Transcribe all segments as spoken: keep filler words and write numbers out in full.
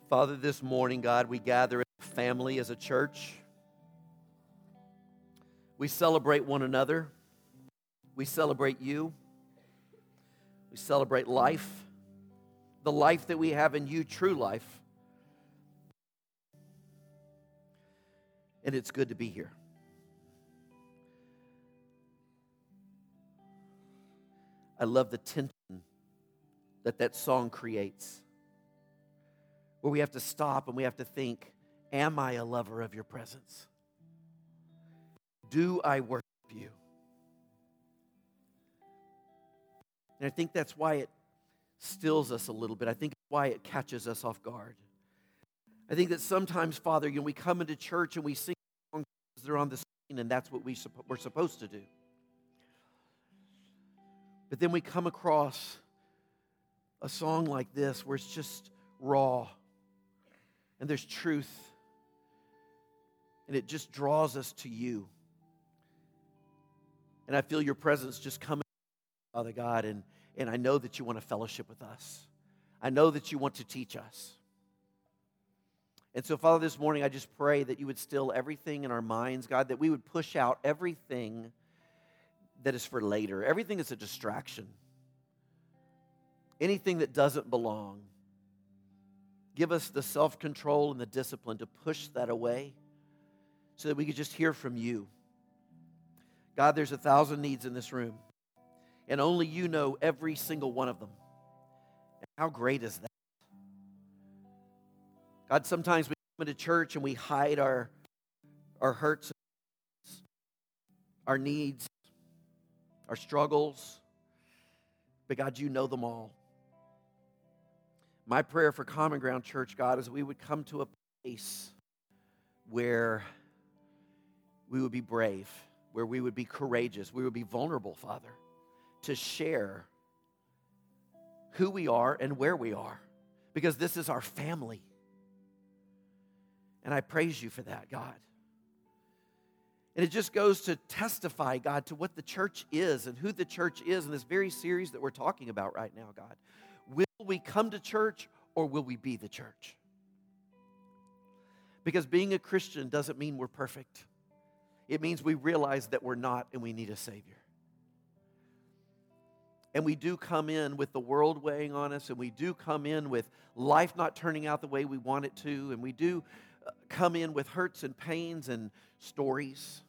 Father, this morning, God, we gather as a family, as a church. We celebrate one another. We celebrate you. We celebrate life, the life that we have in you, true life. And it's good to be here. I love the tension that that song creates, where we have to stop and we have to think, am I a lover of your presence? Do I worship you? And I think that's why it stills us a little bit. I think it's why it catches us off guard. I think that sometimes, Father, you know, we come into church and we sing songs that are on the screen, and that's what we, we're supposed to do. But then we come across a song like this where it's just raw and there's truth, and it just draws us to you. And I feel your presence just coming, Father God, and, and I know that you want to fellowship with us. I know that you want to teach us. And so, Father, this morning I just pray that you would still everything in our minds, God, that we would push out everything that is for later, everything that's a distraction, anything that doesn't belong. Give us the self-control and the discipline to push that away so that we could just hear from you. God, there's a thousand needs in this room, and only you know every single one of them. And how great is that? God, sometimes we come into church and we hide our, our hurts, our needs, our struggles, but God, you know them all. My prayer for Common Ground Church, God, is that we would come to a place where we would be brave, where we would be courageous, we would be vulnerable, Father, to share who we are and where we are, because this is our family. And I praise you for that, God. And it just goes to testify, God, to what the church is and who the church is in this very series that we're talking about right now, God. Will we come to church or will we be the church? Because being a Christian doesn't mean we're perfect. It means we realize that we're not and we need a Savior. And we do come in with the world weighing on us, and we do come in with life not turning out the way we want it to, and we do come in with hurts and pains and stories.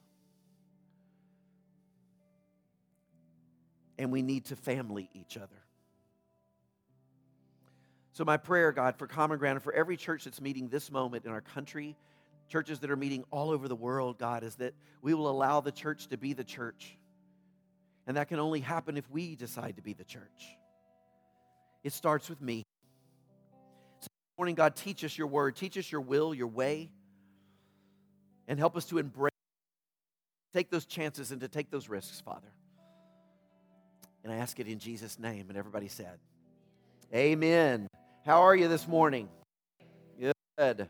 And we need to family each other. So my prayer, God, for Common Ground and for every church that's meeting this moment in our country, churches that are meeting all over the world, God, is that we will allow the church to be the church. And that can only happen if we decide to be the church. It starts with me. So this morning, God, teach us your word. Teach us your will, your way. And help us to embrace, take those chances and to take those risks, Father. And I ask it in Jesus' name. And everybody said, amen. How are you this morning? Good.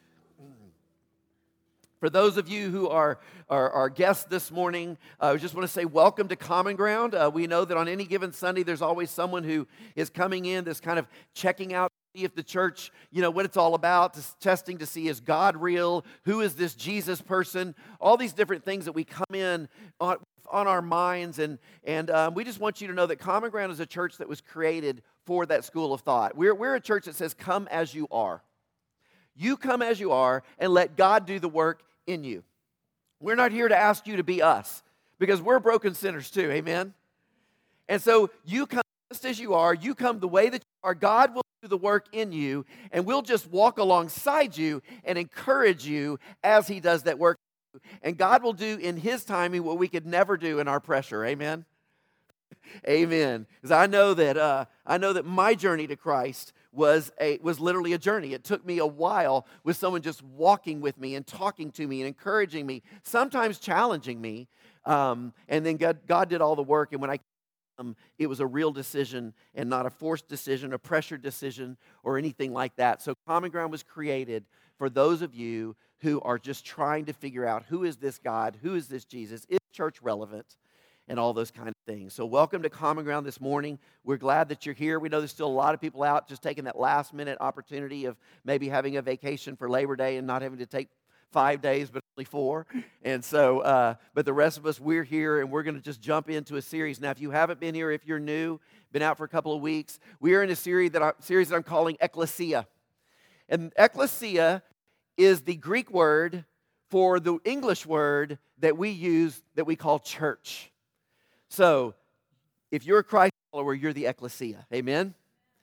For those of you who are our, our guests this morning, uh, I just want to say welcome to Common Ground. Uh, we know that on any given Sunday, there's always someone who is coming in that's kind of checking out to see if the church, you know, what it's all about, just testing to see, is God real? Who is this Jesus person? All these different things that we come in on, on our minds. And, and um, we just want you to know that Common Ground is a church that was created for that school of thought. We're, we're a church that says, come as you are. You come as you are and let God do the work in you. We're not here to ask you to be us, because we're broken sinners too, amen? And so you come just as you are, you come the way that you are, God will do the work in you, and we'll just walk alongside you and encourage you as He does that work. And God will do in His timing what we could never do in our pressure, amen? Amen. Because I know that uh, I know that my journey to Christ was a was literally a journey. It took me a while with someone just walking with me and talking to me and encouraging me, sometimes challenging me. Um, and then God, God did all the work. And when I came, it was a real decision and not a forced decision, a pressured decision, or anything like that. So Common Ground was created for those of you who are just trying to figure out, who is this God? Who is this Jesus? Is church relevant? And all those kind of things. So welcome to Common Ground this morning. We're glad that you're here. We know there's still a lot of people out just taking that last minute opportunity of maybe having a vacation for Labor Day and not having to take five days, but only four. And so, uh, but the rest of us, we're here, and we're going to just jump into a series. Now, if you haven't been here, if you're new, been out for a couple of weeks, we are in a series that, I, series that I'm calling Ecclesia. And Ecclesia is the Greek word for the English word that we use that we call church. So, if you're a Christ follower, you're the Ecclesia. Amen?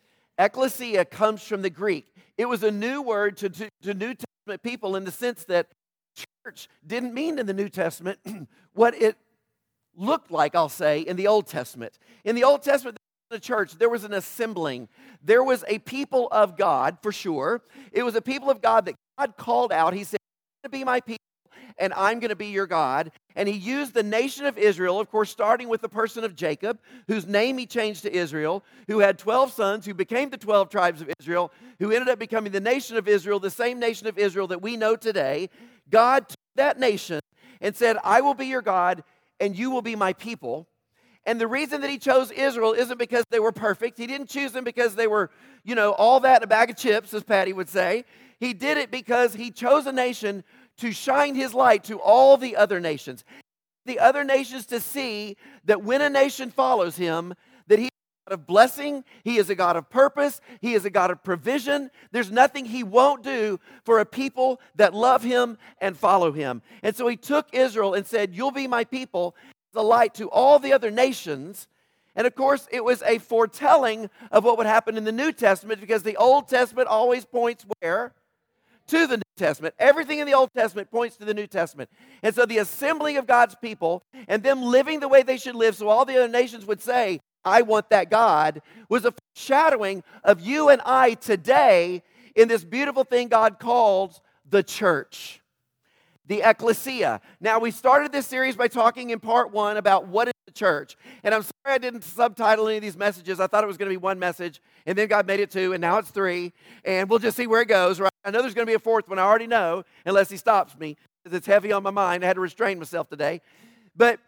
Ecclesia comes from the Greek. It was a new word to, to, to New Testament people in the sense that church didn't mean in the New Testament what it looked like, I'll say, in the Old Testament. In the Old Testament, the church, there was an assembling. There was a people of God, for sure. It was a people of God that God called out. He said, "You're going to be my people, and I'm going to be your God." And he used the nation of Israel, of course, starting with the person of Jacob, whose name he changed to Israel, who had twelve sons, who became the twelve tribes of Israel, who ended up becoming the nation of Israel, the same nation of Israel that we know today. God took that nation and said, "I will be your God, and you will be my people." And the reason that he chose Israel isn't because they were perfect. He didn't choose them because they were, you know, all that in a bag of chips, as Patty would say. He did it because he chose a nation to shine his light to all the other nations. The other nations to see that when a nation follows him, that he is a God of blessing, he is a God of purpose, he is a God of provision. There's nothing he won't do for a people that love him and follow him. And so he took Israel and said, "You'll be my people," the light to all the other nations. And of course, it was a foretelling of what would happen in the New Testament, because the Old Testament always points where? To the New Testament. Everything in the Old Testament points to the New Testament. And so the assembling of God's people and them living the way they should live, so all the other nations would say, "I want that God," was a foreshadowing of you and I today in this beautiful thing God calls the church. The Ecclesia. Now, we started this series by talking in part one about what is the church. And I'm sorry I didn't subtitle any of these messages. I thought it was going to be one message, and then God made it two, and now it's three. And we'll just see where it goes, right? I know there's going to be a fourth one. I already know, unless he stops me, because it's heavy on my mind. I had to restrain myself today. But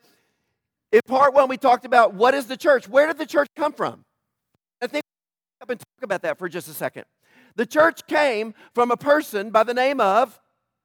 in part one, we talked about what is the church? Where did the church come from? I think we'll up and talk about that for just a second. The church came from a person by the name of...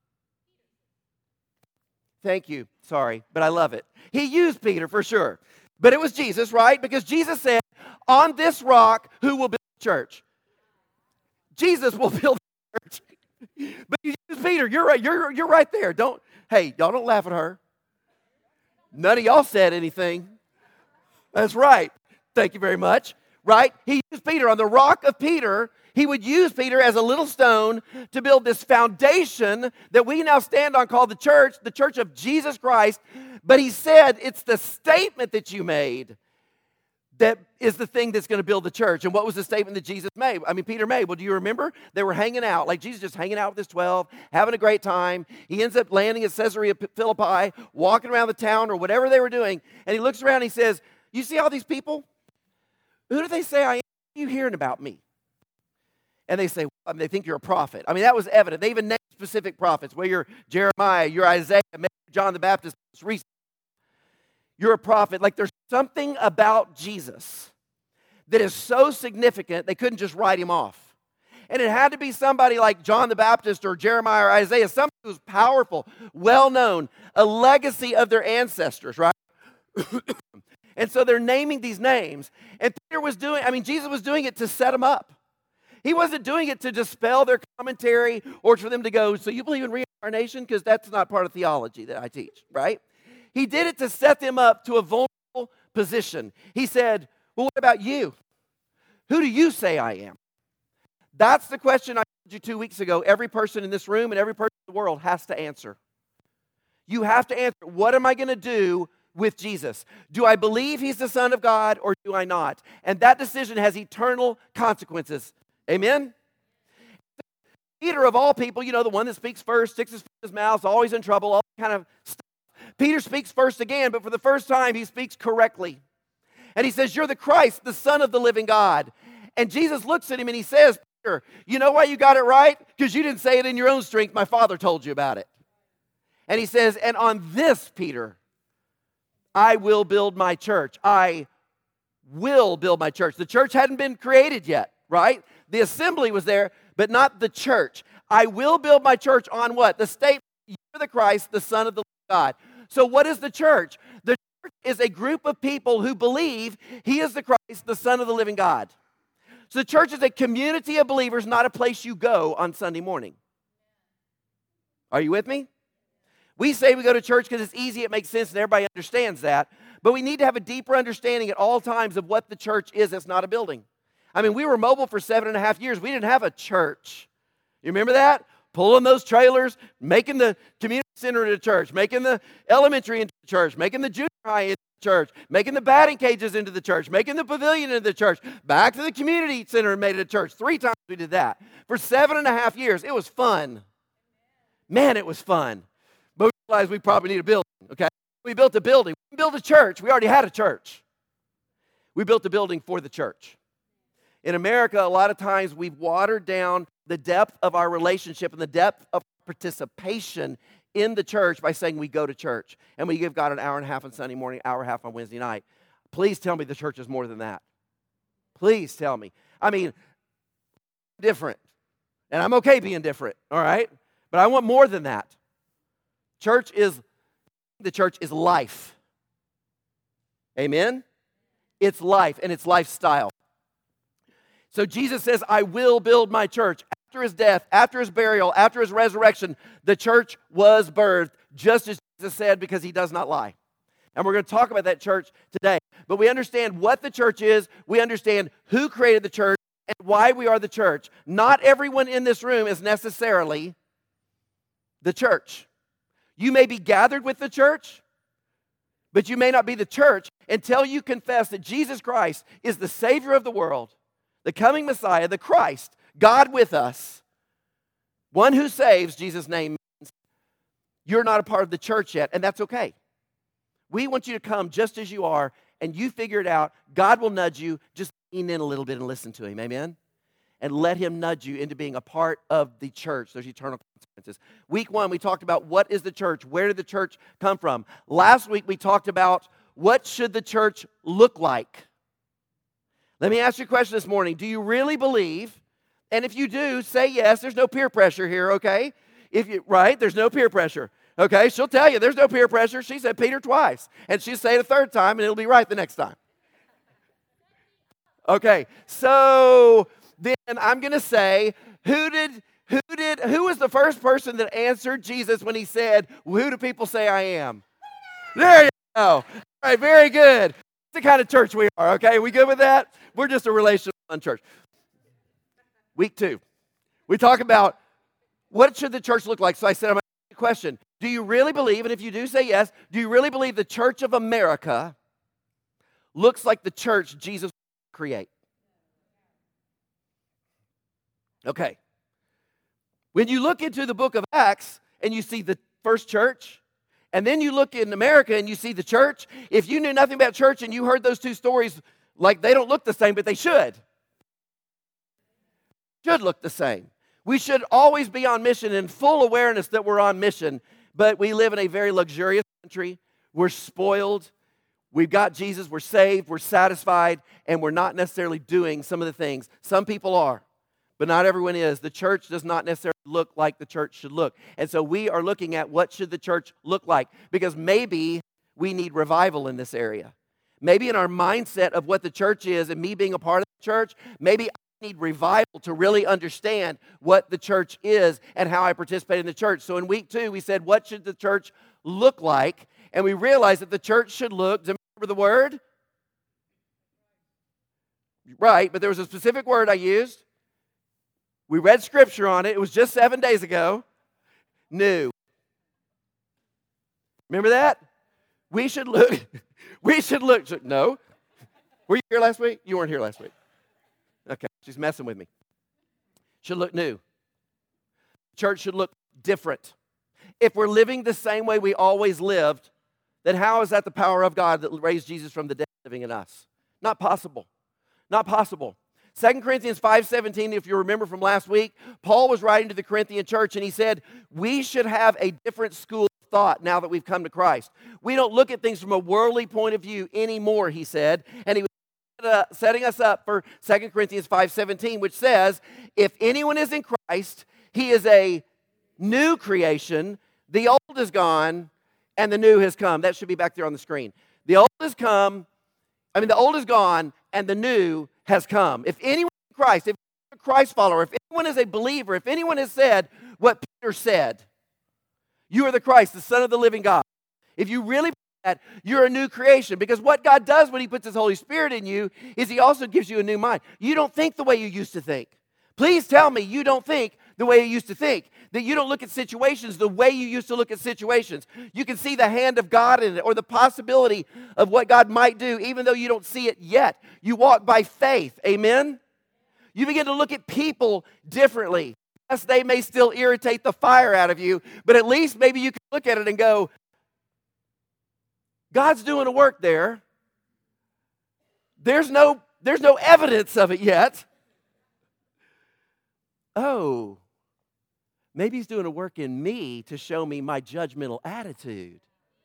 Thank you. Sorry, but I love it. He used Peter for sure. But it was Jesus, right? Because Jesus said, "On this rock, who will build the church?" Jesus will build the church. But you use Peter. You're right. You're, you're right there. Don't, hey, y'all don't laugh at her. None of y'all said anything. That's right. Thank you very much. Right? He used Peter. On the rock of Peter, he would use Peter as a little stone to build this foundation that we now stand on called the church, the church of Jesus Christ. But he said it's the statement that you made that is the thing that's going to build the church. And what was the statement that Jesus made? I mean, Peter made. Well, do you remember? They were hanging out, like Jesus just hanging out with his twelve, having a great time. He ends up landing at Caesarea Philippi, walking around the town or whatever they were doing. And he looks around and he says, "You see all these people? Who do they say I am? What are you hearing about me?" And they say, well, they think you're a prophet. I mean, that was evident. They even named specific prophets. Well, you're Jeremiah, you're Isaiah, maybe John the Baptist. You're a prophet. Like, there's something about Jesus that is so significant, they couldn't just write him off. And it had to be somebody like John the Baptist or Jeremiah or Isaiah, somebody who's powerful, well-known, a legacy of their ancestors, right? And so they're naming these names. And Peter was doing, I mean, Jesus was doing it to set them up. He wasn't doing it to dispel their commentary or for them to go, "So you believe in reincarnation?" Because that's not part of theology that I teach, right? He did it to set them up to a vulnerable position. He said, "Well, what about you? Who do you say I am?" That's the question I told you two weeks ago. Every person in this room and every person in the world has to answer. You have to answer, what am I going to do with Jesus? Do I believe he's the Son of God or do I not? And that decision has eternal consequences. Amen? Peter, of all people, you know, the one that speaks first, sticks his foot in his mouth, always in trouble, all that kind of stuff. Peter speaks first again, but for the first time, he speaks correctly. And he says, "You're the Christ, the Son of the living God." And Jesus looks at him and he says, "Peter, you know why you got it right? Because you didn't say it in your own strength. My Father told you about it." And he says, "And on this, Peter, I will build my church. I will build my church. The church hadn't been created yet, right? The assembly was there, but not the church. I will build my church on what? The statement, you are the Christ, the Son of the living God. So what is the church? The church is a group of people who believe he is the Christ, the Son of the living God. So the church is a community of believers, not a place you go on Sunday morning. Are you with me? We say we go to church because it's easy, it makes sense, and everybody understands that. But we need to have a deeper understanding at all times of what the church is. It's not a building. I mean, we were mobile for seven and a half years. We didn't have a church. You remember that? Pulling those trailers, making the community center into church, making the elementary into the church, making the junior high into the church, making the batting cages into the church, making the pavilion into the church, back to the community center and made it a church. Three times we did that. For seven and a half years. It was fun. Man, it was fun. But we realized we probably need a building, okay? We built a building. We didn't build a church. We already had a church. We built a building for the church. In America, a lot of times we've watered down the depth of our relationship and the depth of participation in the church by saying we go to church and we give God an hour and a half on Sunday morning, hour and a half on Wednesday night. Please tell me the church is more than that. Please tell me. I mean, different. And I'm okay being different, all right? But I want more than that. Church is, the church is life. Amen? It's life and it's lifestyle. So Jesus says, I will build my church. After his death, after his burial, after his resurrection, the church was birthed, just as Jesus said, because he does not lie. And we're going to talk about that church today. But we understand what the church is. We understand who created the church and why we are the church. Not everyone in this room is necessarily the church. You may be gathered with the church, but you may not be the church until you confess that Jesus Christ is the Savior of the world, the coming Messiah, the Christ, God with us, one who saves. Jesus' name means you're not a part of the church yet, and that's okay. We want you to come just as you are, and you figure it out. God will nudge you. Just lean in a little bit and listen to him, amen? And let him nudge you into being a part of the church. There's eternal consequences. Week one, we talked about what is the church? Where did the church come from? Last week, we talked about what should the church look like? Let me ask you a question this morning. Do you really believe? And if you do, say yes. There's no peer pressure here, okay? If you right, there's no peer pressure. Okay, she'll tell you there's no peer pressure. She said Peter twice. And she'll say it a third time, and it'll be right the next time. Okay, so then I'm going to say, who did, who did, who was the first person that answered Jesus when he said, who do people say I am? There you go. All right, very good. That's the kind of church we are, okay? We good with that? We're just a relational church. Week two, we talk about what should the church look like. So I said, I'm going to ask you a question. Do you really believe, and if you do say yes, do you really believe the Church of America looks like the church Jesus create? Okay. When you look into the book of Acts and you see the first church, and then you look in America and you see the church, if you knew nothing about church and you heard those two stories, like they don't look the same, but they should. Should look the same. We should always be on mission in full awareness that we're on mission, but we live in a very luxurious country. We're spoiled. We've got Jesus. We're saved. We're satisfied, and we're not necessarily doing some of the things. Some people are, but not everyone is. The church does not necessarily look like the church should look. And so we are looking at what should the church look like, because maybe we need revival in this area. Maybe in our mindset of what the church is and me being a part of the church, maybe I need revival to really understand what the church is and how I participate in the church. So in week two, we said, what should the church look like? And we realized that the church should look, do you remember the word? Right, but there was a specific word I used. We read scripture on it. It was just seven days ago. New. Remember that? We should look, we should look, no. Were you here last week? You weren't here last week. Okay, she's messing with me. Should look new. Church should look different. If we're living the same way we always lived, then how is that the power of God that raised Jesus from the dead living in us? Not possible. Not possible. Second Corinthians five seventeen, if you remember from last week, Paul was writing to the Corinthian church and he said, we should have a different school of thought now that we've come to Christ. We don't look at things from a worldly point of view anymore, he said. And he was uh, setting us up for Second Corinthians five seventeen, which says, if anyone is in Christ, he is a new creation. The old is gone, and the new has come. That should be back there on the screen. The old has come, I mean, the old is gone, and the new has come. If anyone is in Christ, if you're a Christ follower, if anyone is a believer, if anyone has said what Peter said, you are the Christ, the Son of the living God. If you really believe that, you're a new creation. Because what God does when he puts his Holy Spirit in you is he also gives you a new mind. You don't think the way you used to think. Please tell me you don't think the way you used to think. That you don't look at situations the way you used to look at situations. You can see the hand of God in it or the possibility of what God might do even though you don't see it yet. You walk by faith. Amen? You begin to look at people differently. Yes, they may still irritate the fire out of you, but at least maybe you can look at it and go, God's doing a work there. There's no, there's no evidence of it yet. Oh, maybe he's doing a work in me to show me my judgmental attitude.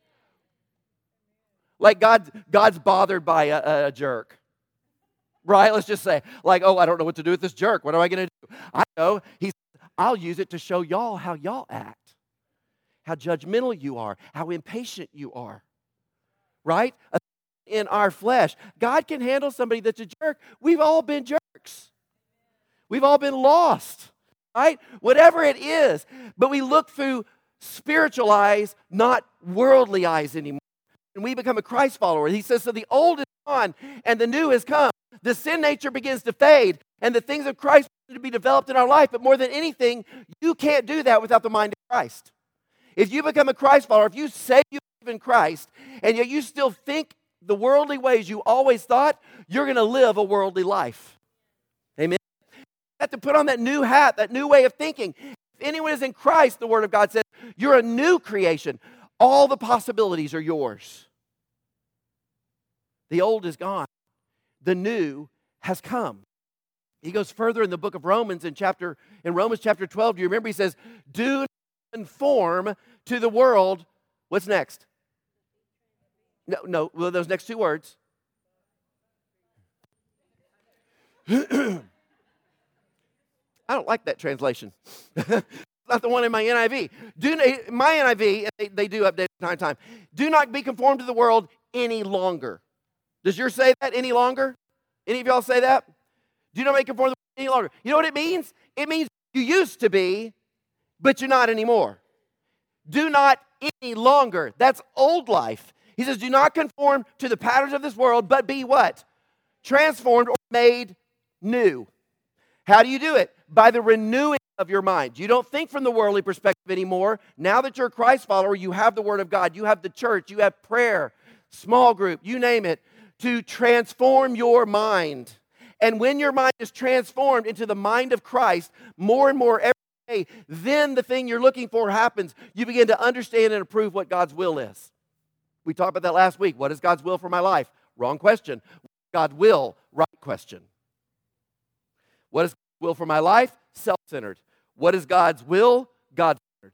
Like God, God's bothered by a, a jerk. Right? Let's just say, like, oh, I don't know what to do with this jerk. What am I going to do? I know. He says, I'll use it to show y'all how y'all act. How judgmental you are. How impatient you are. Right? In our flesh. God can handle somebody that's a jerk. We've all been jerks. We've all been lost. Right? Whatever it is. But we look through spiritual eyes, not worldly eyes anymore. And we become a Christ follower. He says, so the old is gone and the new has come. The sin nature begins to fade, and the things of Christ begin to be developed in our life. But more than anything, you can't do that without the mind of Christ. If you become a Christ follower, if you say you believe in Christ, and yet you still think the worldly ways you always thought, you're going to live a worldly life. Amen? You have to put on that new hat, that new way of thinking. If anyone is in Christ, the Word of God says, you're a new creation. All the possibilities are yours. The old is gone. The new has come. He goes further in the book of Romans in chapter in Romans chapter twelve. Do you remember he says, do not conform to the world. What's next? No, no, well, those next two words. I don't like that translation. Not the one in my N I V. Do my N I V, they, they do update time to time. Do not be conformed to the world any longer. Does yours say that any longer? Any of y'all say that? Do not make conform to the world any longer. You know what it means? It means you used to be, but you're not anymore. Do not any longer. That's old life. He says, do not conform to the patterns of this world, but be what? Transformed or made new. How do you do it? By the renewing of your mind. You don't think from the worldly perspective anymore. Now that you're a Christ follower, you have the Word of God. You have the church. You have prayer, small group, you name it, to transform your mind. And when your mind is transformed into the mind of Christ, more and more every day, then the thing you're looking for happens. You begin to understand and approve what God's will is. We talked about that last week. What is God's will for my life? Wrong question. God's will, right question. What is God's will for my life? Self-centered. What is God's will? God-centered.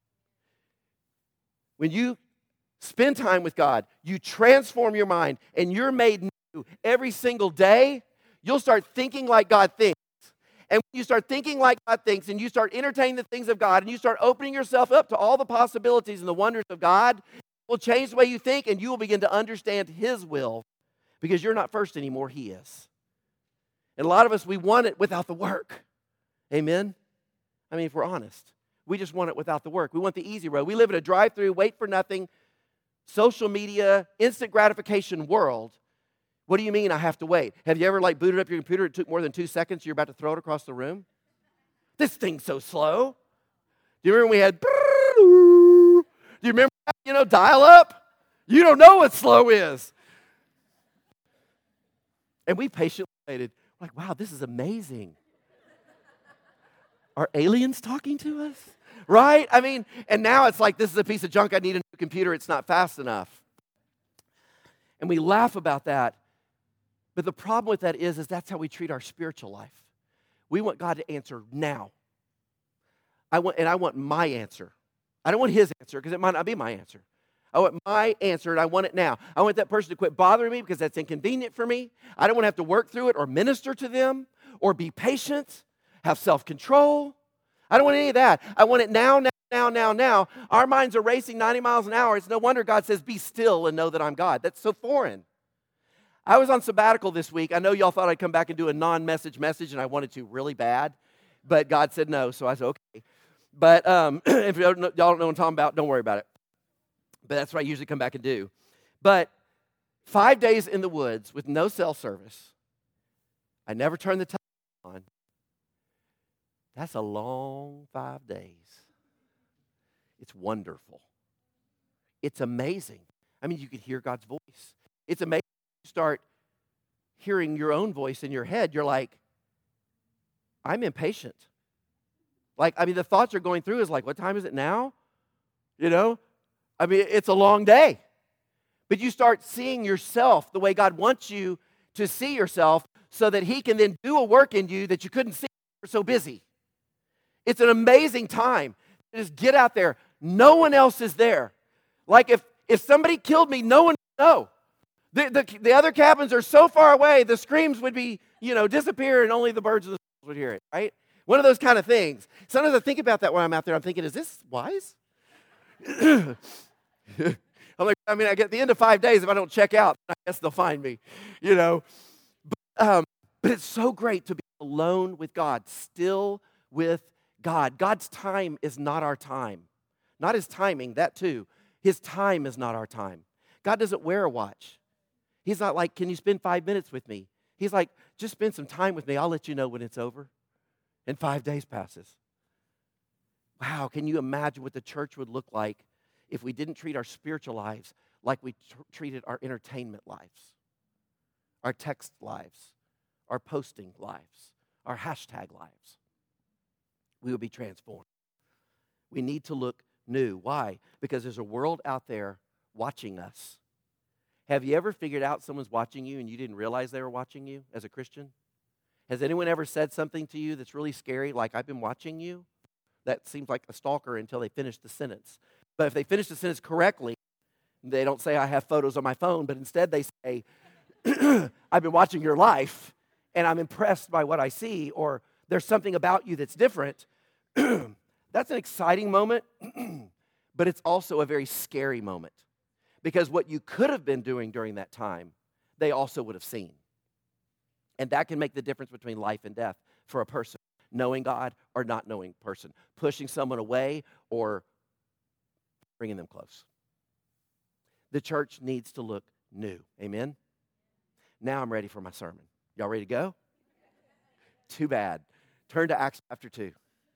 When you spend time with God, you transform your mind, and you're made new every single day, you'll start thinking like God thinks. And when you start thinking like God thinks, and you start entertaining the things of God, and you start opening yourself up to all the possibilities and the wonders of God, it will change the way you think, and you will begin to understand His will, because you're not first anymore, He is. And a lot of us, we want it without the work. Amen? I mean, if we're honest, we just want it without the work. We want the easy road. We live in a drive-through, wait for nothing, social media, instant gratification world. What do you mean I have to wait? Have you ever like booted up your computer? It took more than two seconds. You're about to throw it across the room. This thing's so slow. Do you remember when we had? Do you remember you know dial up? You don't know what slow is. And we patiently waited. Like, wow, this is amazing. Are aliens talking to us? Right? I mean, and now it's like, this is a piece of junk. I need a new computer. It's not fast enough. And we laugh about that. But the problem with that is, is that's how we treat our spiritual life. We want God to answer now. I want, and I want my answer. I don't want his answer because it might not be my answer. I want my answer, and I want it now. I want that person to quit bothering me because that's inconvenient for me. I don't want to have to work through it or minister to them or be patient, have self-control. I don't want any of that. I want it now, now, now, now, now. Our minds are racing ninety miles an hour. It's no wonder God says, be still and know that I'm God. That's so foreign. I was on sabbatical this week. I know y'all thought I'd come back and do a non-message message, and I wanted to really bad. But God said no, so I said, okay. But um, if y'all don't know what I'm talking about, don't worry about it. But that's what I usually come back and do. But five days in the woods with no cell service, I never turned the television on. That's a long five days. It's wonderful. It's amazing. I mean, you can hear God's voice. It's amazing. You start hearing your own voice in your head. You're like, I'm impatient. Like, I mean, the thoughts are going through is like, what time is it now? You know? I mean, it's a long day. But you start seeing yourself the way God wants you to see yourself so that he can then do a work in you that you couldn't see. You're so busy. It's an amazing time. Just get out there. No one else is there. Like if, if somebody killed me, no one would know. The, the, the other cabins are so far away, the screams would be, you know, disappear and only the birds of the field would hear it, right? One of those kind of things. Sometimes I think about that when I'm out there. I'm thinking, is this wise? I'm like, I mean, I get the end of five days, if I don't check out, I guess they'll find me, you know. But, um, but it's so great to be alone with God, still with God. God's time is not our time. Not his timing, that too. His time is not our time. God doesn't wear a watch. He's not like, can you spend five minutes with me? He's like, just spend some time with me. I'll let you know when it's over. And five days passes. Wow, can you imagine what the church would look like if we didn't treat our spiritual lives like we tr- treated our entertainment lives, our text lives, our posting lives, our hashtag lives? We would be transformed. We need to look new. Why? Because there's a world out there watching us. Have you ever figured out someone's watching you and you didn't realize they were watching you as a Christian? Has anyone ever said something to you that's really scary, like, I've been watching you? That seems like a stalker until they finish the sentence. But if they finish the sentence correctly, they don't say, I have photos on my phone, but instead they say, I've been watching your life, and I'm impressed by what I see, or there's something about you that's different. That's an exciting moment, but it's also a very scary moment. Because what you could have been doing during that time, they also would have seen. And that can make the difference between life and death for a person. Knowing God or not knowing a person. Pushing someone away or bringing them close. The church needs to look new. Amen? Now I'm ready for my sermon. Y'all ready to go? Too bad. Turn to Acts chapter two.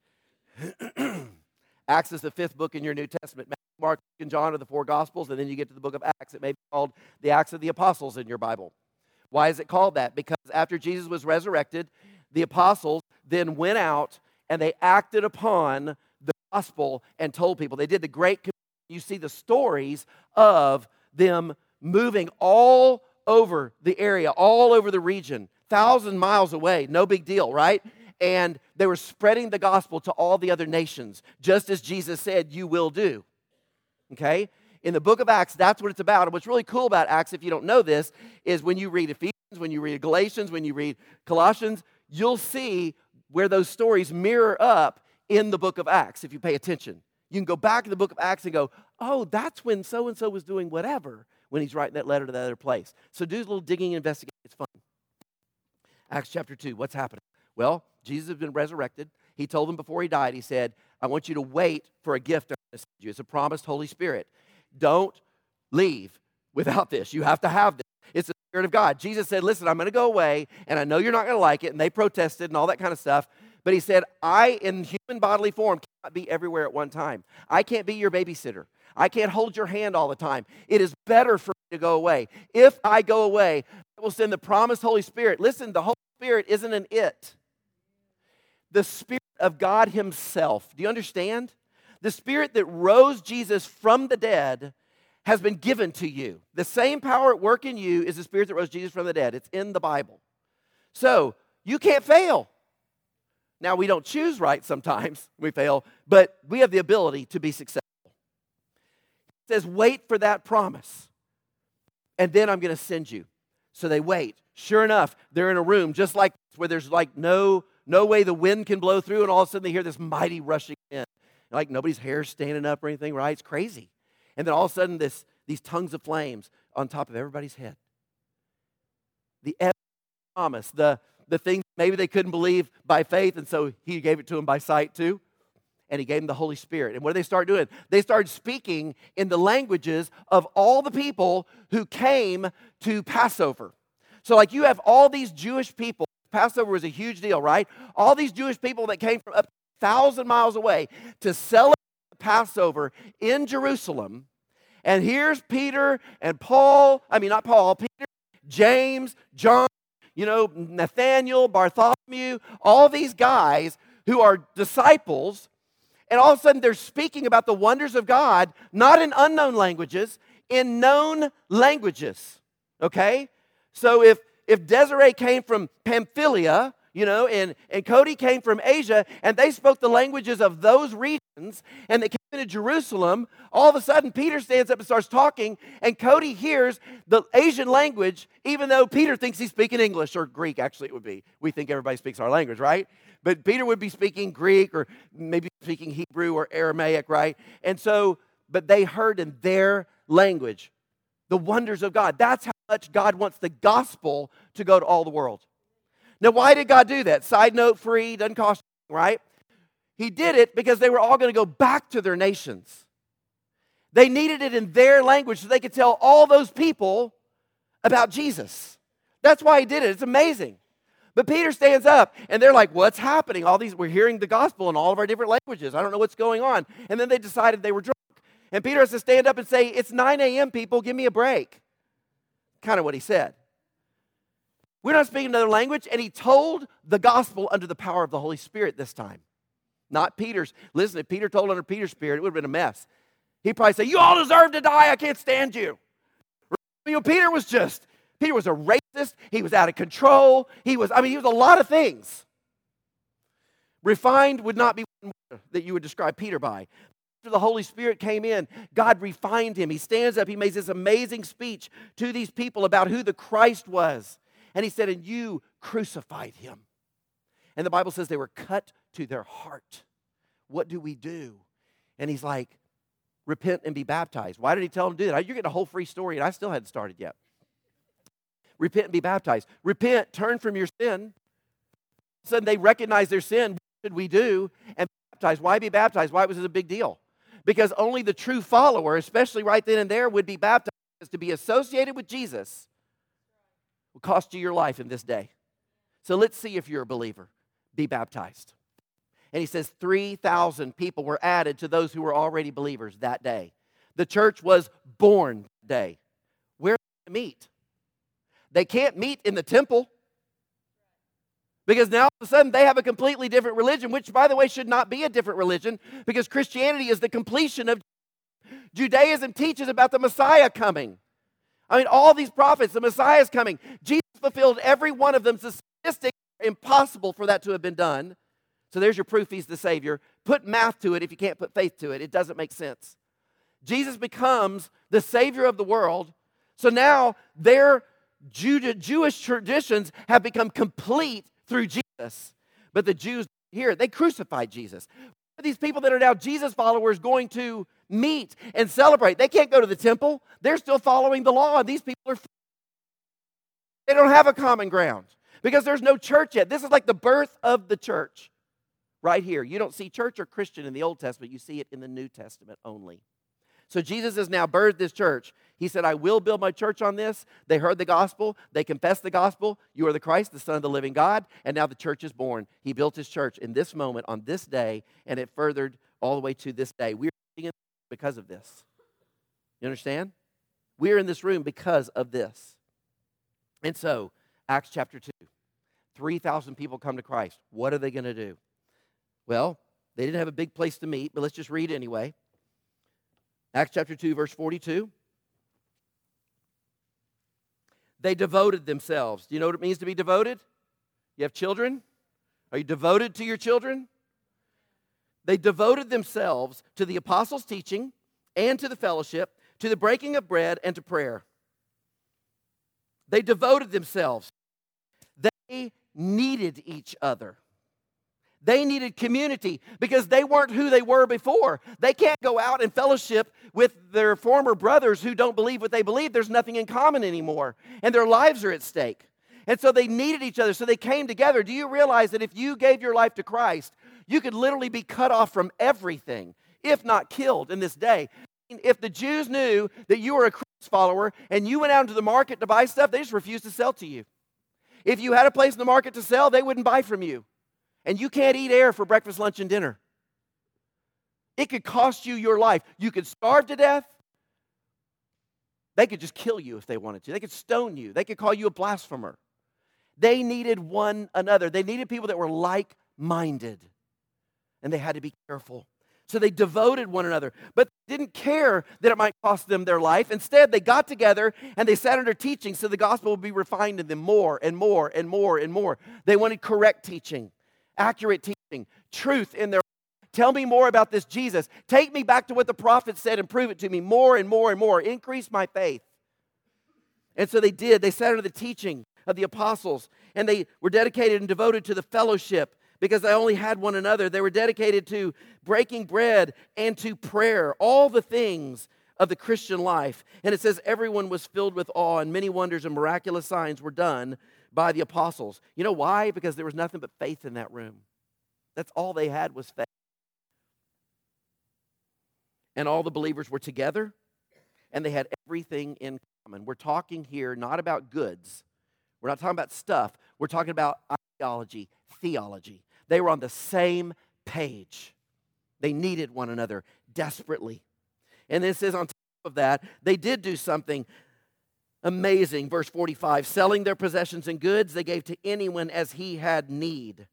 Acts is the fifth book in your New Testament. Matthew, Mark, and John are the four Gospels, and then you get to the book of Acts. It may be called the Acts of the Apostles in your Bible. Why is it called that? Because after Jesus was resurrected, the apostles then went out and they acted upon the gospel and told people. They did the great commission. You see the stories of them moving all over the area, all over the region, thousand miles away, no big deal, right? And they were spreading the gospel to all the other nations, just as Jesus said, you will do. Okay? In the book of Acts, that's what it's about. And what's really cool about Acts, if you don't know this, is when you read Ephesians, when you read Galatians, when you read Colossians, you'll see where those stories mirror up in the book of Acts, if you pay attention. You can go back to the book of Acts and go, oh, that's when so-and-so was doing whatever when he's writing that letter to that other place. So do a little digging and investigation. It's fun. Acts chapter two, what's happening? Well, Jesus has been resurrected. He told them before he died, he said, I want you to wait for a gift I'm going to send you. It's a promised Holy Spirit. Don't leave without this. You have to have this. It's the Spirit of God. Jesus said, listen, I'm going to go away, and I know you're not going to like it, and they protested and all that kind of stuff. But he said, I, in human bodily form, cannot be everywhere at one time. I can't be your babysitter. I can't hold your hand all the time. It is better for me to go away. If I go away, I will send the promised Holy Spirit. Listen, the Holy Spirit isn't an it. The Spirit of God himself. Do you understand? The Spirit that rose Jesus from the dead has been given to you. The same power at work in you is the Spirit that rose Jesus from the dead. It's in the Bible. So, you can't fail. Now, we don't choose right sometimes. We fail. But we have the ability to be successful. says, wait for that promise. And then I'm going to send you. So they wait. Sure enough, they're in a room just like this, where there's like no, no way the wind can blow through, and all of a sudden they hear this mighty rushing wind. Like nobody's hair standing up or anything, right? It's crazy. And then all of a sudden this, these tongues of flames on top of everybody's head. The promise, the, the thing maybe they couldn't believe by faith, and so he gave it to them by sight too. And he gave them the Holy Spirit. And what did they start doing? They started speaking in the languages of all the people who came to Passover. So like you have all these Jewish people. Passover was a huge deal, right? All these Jewish people that came from up a thousand miles away to celebrate Passover in Jerusalem. And here's Peter and Paul, I mean not Paul, Peter, James, John, you know, Nathaniel, Bartholomew, all these guys who are disciples. And all of a sudden, they're speaking about the wonders of God, not in unknown languages, in known languages, okay? So if, if Desiree came from Pamphylia, you know, and, and Cody came from Asia, and they spoke the languages of those regions, and they came into Jerusalem, all of a sudden, Peter stands up and starts talking, and Cody hears the Asian language, even though Peter thinks he's speaking English, or Greek, actually it would be. We think everybody speaks our language, right? But Peter would be speaking Greek or maybe speaking Hebrew or Aramaic, right? And so, but they heard in their language the wonders of God. That's how much God wants the gospel to go to all the world. Now, why did God do that? Side note, free, doesn't cost anything, right? He did it because they were all going to go back to their nations. They needed it in their language so they could tell all those people about Jesus. That's why he did it. It's amazing. But Peter stands up, and they're like, what's happening? All these, we're hearing the gospel in all of our different languages. I don't know what's going on. And then they decided they were drunk. And Peter has to stand up and say, it's nine a.m., people, give me a break. Kind of what he said. We're not speaking another language, and he told the gospel under the power of the Holy Spirit this time. Not Peter's. Listen, if Peter told under Peter's spirit, it would have been a mess. He'd probably say, you all deserve to die, I can't stand you. You know, Peter was just... Peter was a racist. He was out of control. He was, I mean, he was a lot of things. Refined would not be one word that you would describe Peter by. After the Holy Spirit came in, God refined him. He stands up. He makes this amazing speech to these people about who the Christ was. And he said, and you crucified him. And the Bible says they were cut to their heart. What do we do? And he's like, repent and be baptized. Why did he tell them to do that? You're getting a whole free story, and I still hadn't started yet. Repent and be baptized. Repent, turn from your sin. Suddenly they recognize their sin. What should we do? And be baptized. Why be baptized? Why was it a big deal? Because only the true follower, especially right then and there, would be baptized. To be associated with Jesus will cost you your life in this day. So let's see if you're a believer. Be baptized. And he says three thousand people were added to those who were already believers that day. The church was born that day. Where do they meet? They can't meet in the temple because now all of a sudden they have a completely different religion, which, by the way, should not be a different religion because Christianity is the completion of Judaism teaches about the Messiah coming. I mean, all these prophets, the Messiah is coming. Jesus fulfilled every one of them. It's statistic, impossible for that to have been done. So there's your proof he's the Savior. Put math to it if you can't put faith to it. It doesn't make sense. Jesus becomes the Savior of the world. So now they're Judah, Jewish traditions have become complete through Jesus. But the Jews here, they crucified Jesus. These people that are now Jesus followers going to meet and celebrate. They can't go to the temple. They're still following the law. And these people are, they don't have a common ground because there's no church yet. This is like the birth of the church right here. You don't see church or Christian in the Old Testament. You see it in the New Testament only. So Jesus has now birthed this church. He said, I will build my church on this. They heard the gospel. They confessed the gospel. You are the Christ, the Son of the living God. And now the church is born. He built his church in this moment, on this day, and it furthered all the way to this day. We're in because of this. You understand? We're in this room because of this. And so, Acts chapter two. three thousand people come to Christ. What are they going to do? Well, they didn't have a big place to meet, but let's just read anyway. Acts chapter two, verse forty-two. They devoted themselves. Do you know what it means to be devoted? You have children? Are you devoted to your children? They devoted themselves to the apostles' teaching and to the fellowship, to the breaking of bread and to prayer. They devoted themselves. They needed each other. They needed community because they weren't who they were before. They can't go out and fellowship with their former brothers who don't believe what they believe. There's nothing in common anymore, and their lives are at stake. And so they needed each other, so they came together. Do you realize that if you gave your life to Christ, you could literally be cut off from everything, if not killed in this day? If the Jews knew that you were a Christ follower and you went out into the market to buy stuff, they just refused to sell to you. If you had a place in the market to sell, they wouldn't buy from you. And you can't eat air for breakfast, lunch, and dinner. It could cost you your life. You could starve to death. They could just kill you if they wanted to. They could stone you. They could call you a blasphemer. They needed one another. They needed people that were like-minded. And they had to be careful. So they devoted one another. But they didn't care that it might cost them their life. Instead, they got together and they sat under teaching so the gospel would be refined in them more and more and more and more. They wanted correct teaching. Accurate teaching, truth in their life. Tell me more about this Jesus. Take me back to what the prophet said and prove it to me more and more and more. Increase my faith. And so they did. They sat under the teaching of the apostles, and they were dedicated and devoted to the fellowship because they only had one another. They were dedicated to breaking bread and to prayer, all the things of the Christian life. And it says everyone was filled with awe, and many wonders and miraculous signs were done by the apostles. You know why? Because there was nothing but faith in that room. That's all they had was faith. And all the believers were together, and they had everything in common. We're talking here not about goods. We're not talking about stuff. We're talking about ideology, theology. They were on the same page. They needed one another desperately. And it says on top of that, they did do something amazing. Verse forty-five, selling their possessions and goods, they gave to anyone as he had need.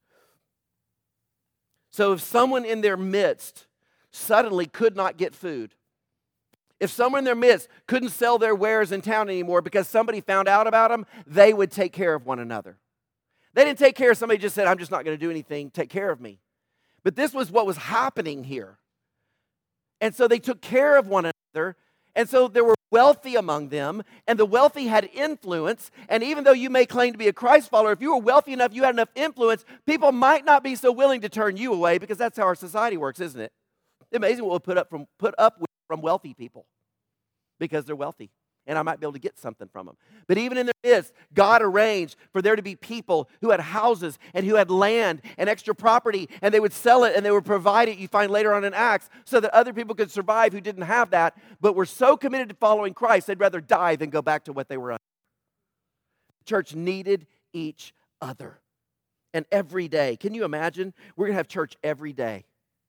So if someone in their midst suddenly could not get food, if someone in their midst couldn't sell their wares in town anymore because somebody found out about them, they would take care of one another. They didn't take care of somebody who just said, I'm just not going to do anything, take care of me. But this was what was happening here. And so they took care of one another. And so there were wealthy among them, and the wealthy had influence. And even though you may claim to be a Christ follower, if you were wealthy enough, you had enough influence, people might not be so willing to turn you away because that's how our society works, isn't it? It's amazing what we'll put up from put up with from wealthy people because they're wealthy. And I might be able to get something from them. But even in their midst, God arranged for there to be people who had houses and who had land and extra property, and they would sell it and they would provide it, you find later on in Acts, so that other people could survive who didn't have that, but were so committed to following Christ, they'd rather die than go back to what they were under. The church needed each other. And every day, can you imagine? We're going to have church every day.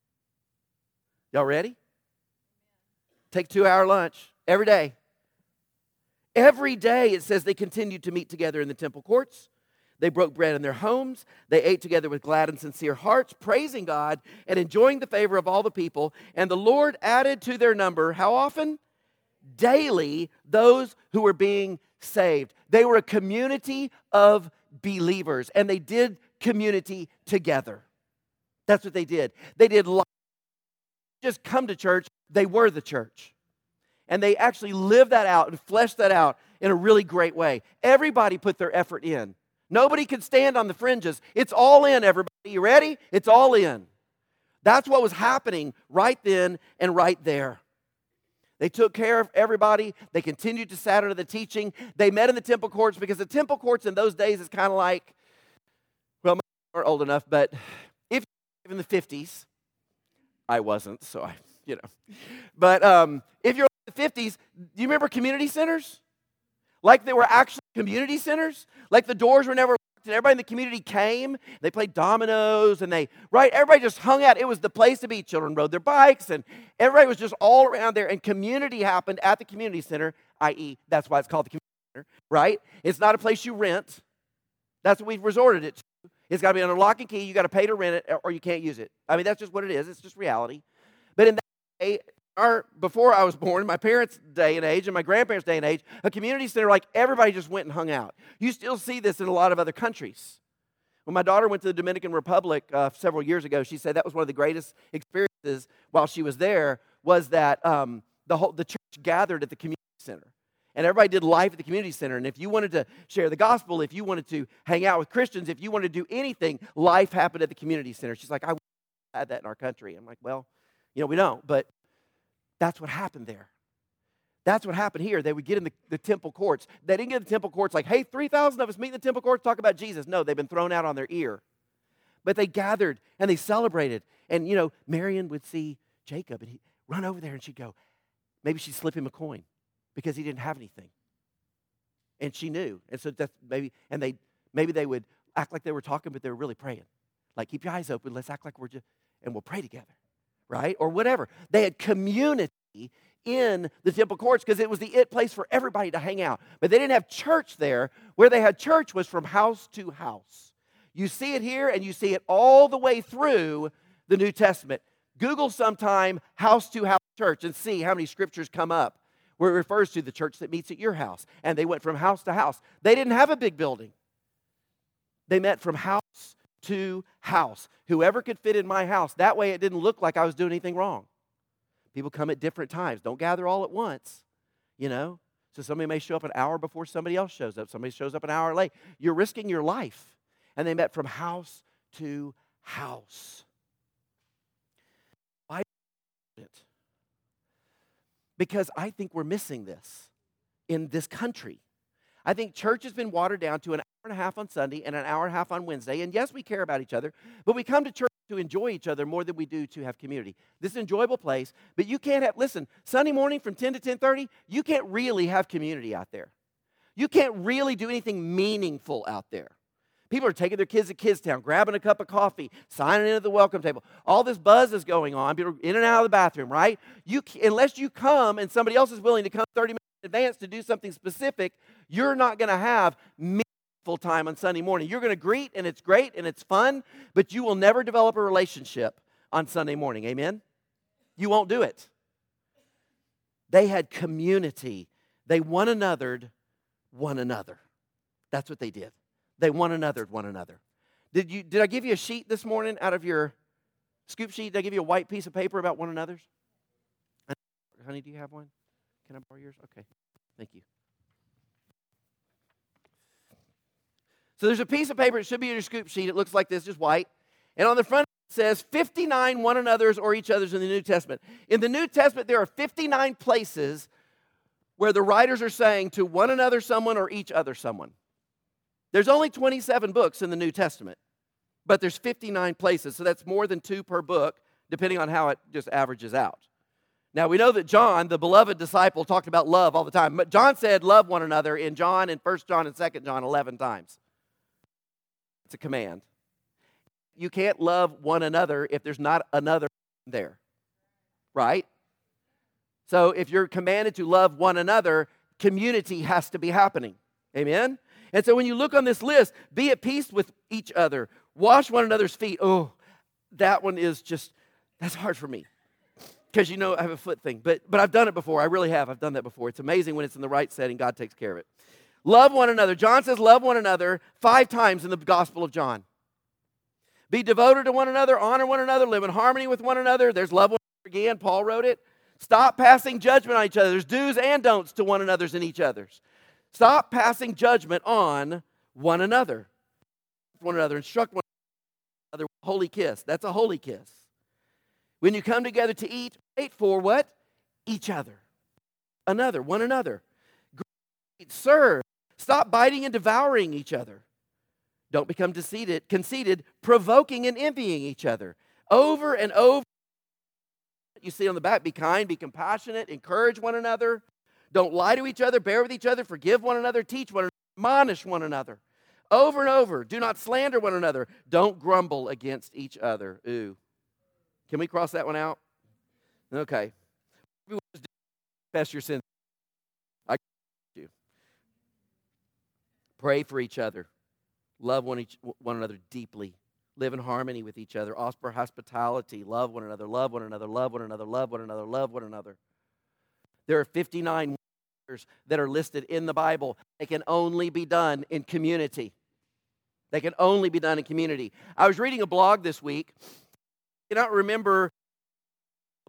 Y'all ready? Take a two-hour lunch every day. Every day, it says they continued to meet together in the temple courts. They broke bread in their homes. They ate together with glad and sincere hearts, praising God and enjoying the favor of all the people. And the Lord added to their number, how often? Daily, those who were being saved. They were a community of believers, and they did community together. That's what they did. They did life. Just come to church. They were the church. And they actually lived that out and fleshed that out in a really great way. Everybody put their effort in. Nobody could stand on the fringes. It's all in, everybody. You ready? It's all in. That's what was happening right then and right there. They took care of everybody. They continued to sat under the teaching. They met in the temple courts because the temple courts in those days is kind of like, well, my are old enough, but if you're in the fifties, I wasn't, so I, you know. But um, if you're in the fifties, do you remember community centers? Like they were actually community centers? Like the doors were never locked and everybody in the community came. They played dominoes and they, right, everybody just hung out. It was the place to be. Children rode their bikes and everybody was just all around there. And community happened at the community center, that is that's why it's called the community center, right? It's not a place you rent. That's what we've resorted it to. It's got to be under lock and key. You got to pay to rent it or you can't use it. I mean, that's just what it is. It's just reality. But in that day, our, before I was born, my parents' day and age and my grandparents' day and age, a community center, like everybody just went and hung out. You still see this in a lot of other countries. When my daughter went to the Dominican Republic uh, several years ago, she said that was one of the greatest experiences while she was there, was that um, the whole the church gathered at the community center. And everybody did life at the community center. And if you wanted to share the gospel, if you wanted to hang out with Christians, if you wanted to do anything, life happened at the community center. She's like, I wish we had that in our country. I'm like, well, you know, we don't. But that's what happened there. That's what happened here. They would get in the, the temple courts. They didn't get in the temple courts like, hey, three thousand of us meet in the temple courts, talk about Jesus. No, they've been thrown out on their ear. But they gathered and they celebrated. And, you know, Marion would see Jacob and he'd run over there and she'd go, maybe she'd slip him a coin because he didn't have anything. And she knew. And so that's maybe, and they maybe they would act like they were talking, but they were really praying. Like, keep your eyes open. Let's act like we're just, and we'll pray together, right? Or whatever. They had community in the temple courts because it was the it place for everybody to hang out. But they didn't have church there. Where they had church was from house to house. You see it here and you see it all the way through the New Testament. Google sometime house to house church and see how many scriptures come up where it refers to the church that meets at your house. And they went from house to house. They didn't have a big building. They met from house to house. Whoever could fit in my house. That way it didn't look like I was doing anything wrong. People come at different times. Don't gather all at once, you know. So somebody may show up an hour before somebody else shows up. Somebody shows up an hour late. You're risking your life. And they met from house to house. Why it? Because I think we're missing this in this country. I think church has been watered down to an hour and a half on Sunday and an hour and a half on Wednesday. And yes, we care about each other, but we come to church to enjoy each other more than we do to have community. This is an enjoyable place, but you can't have, listen, Sunday morning from ten to ten thirty, you can't really have community out there. You can't really do anything meaningful out there. People are taking their kids to Kids Town, grabbing a cup of coffee, signing in at the welcome table. All this buzz is going on. People are in and out of the bathroom, right? You, unless you come and somebody else is willing to come thirty minutes in advance to do something specific, you're not going to have meaningful time on Sunday morning. You're going to greet, and it's great, and it's fun, but you will never develop a relationship on Sunday morning. Amen? You won't do it. They had community. They one anothered one another. That's what they did. They one anothered one another. Did you? Did I give you a sheet this morning out of your scoop sheet? Did I give you a white piece of paper about one another's? Honey, do you have one? Can I borrow yours? Okay. Thank you. So there's a piece of paper. It should be in your scoop sheet. It looks like this, just white. And on the front it says fifty-nine one another's or each other's in the New Testament. In the New Testament, there are fifty-nine places where the writers are saying to one another someone or each other someone. There's only twenty-seven books in the New Testament, but there's fifty-nine places, so that's more than two per book, depending on how it just averages out. Now, we know that John, the beloved disciple, talked about love all the time. But John said love one another in John and First John and Second John eleven times. It's a command. You can't love one another if there's not another there, right? So if you're commanded to love one another, community has to be happening. Amen? And so when you look on this list, be at peace with each other. Wash one another's feet. Oh, that one is just, that's hard for me. Because you know I have a foot thing. But, but I've done it before. I really have. I've done that before. It's amazing when it's in the right setting. God takes care of it. Love one another. John says love one another five times in the Gospel of John. Be devoted to one another, honor one another, live in harmony with one another. There's love one another again. Paul wrote it. Stop passing judgment on each other. There's do's and don'ts to one another's and each other's. Stop passing judgment on one another. One another. Instruct one another. Holy kiss. That's a holy kiss. When you come together to eat, wait for what? Each other. Another. One another. Greet, serve. Stop biting and devouring each other. Don't become conceited, conceited, provoking and envying each other. Over and over. You see on the back, be kind, be compassionate, encourage one another. Don't lie to each other, bear with each other, forgive one another, teach one another, admonish one another. Over and over. Do not slander one another. Don't grumble against each other. Ooh. Can we cross that one out? Okay. Confess your sins. I you. Pray for each other. Love one, each, one another deeply. Live in harmony with each other. Offer hospitality. Love one another. Love one another. Love one another. Love one another. Love one another. There are fifty-nine wonders that are listed in the Bible. They can only be done in community. They can only be done in community. I was reading a blog this week. I cannot remember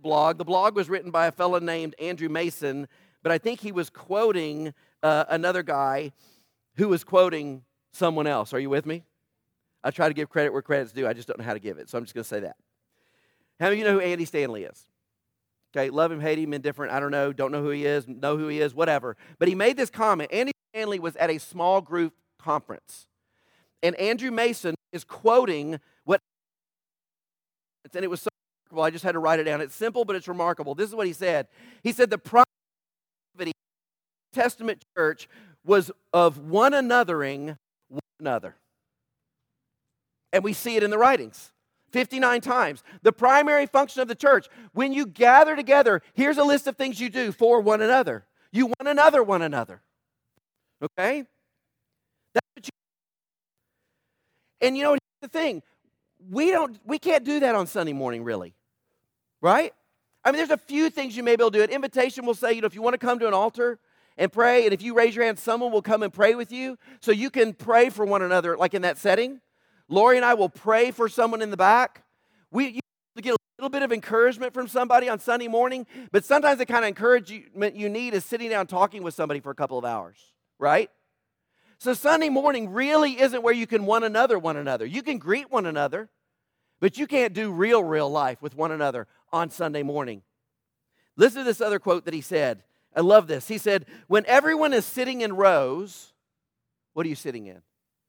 blog. The blog was written by a fellow named Andrew Mason, but I think he was quoting uh, another guy who was quoting someone else. Are you with me? I try to give credit where credit's due. I just don't know how to give it, so I'm just going to say that. How many of you know who Andy Stanley is? Okay, love him, hate him, indifferent, I don't know, don't know who he is, know who he is, whatever. But he made this comment. Andy Stanley was at a small group conference, and Andrew Mason is quoting what, and it was so remarkable, I just had to write it down. It's simple, but it's remarkable. This is what he said. He said the primary activity of the New Testament church was of one anothering one another. And we see it in the writings. fifty-nine times. The primary function of the church, when you gather together, here's a list of things you do for one another. You one another one another. Okay? That's what you And you know, here's the thing. We don't we can't do that on Sunday morning, really. Right? I mean, there's a few things you may be able to do. An invitation will say, you know, if you want to come to an altar and pray, and if you raise your hand, someone will come and pray with you. So you can pray for one another, like in that setting. Lori and I will pray for someone in the back. We you get a little bit of encouragement from somebody on Sunday morning, but sometimes the kind of encouragement you need is sitting down talking with somebody for a couple of hours, right? So Sunday morning really isn't where you can one another one another. You can greet one another, but you can't do real, real life with one another on Sunday morning. Listen to this other quote that he said. I love this. He said, when everyone is sitting in rows, what are you sitting in?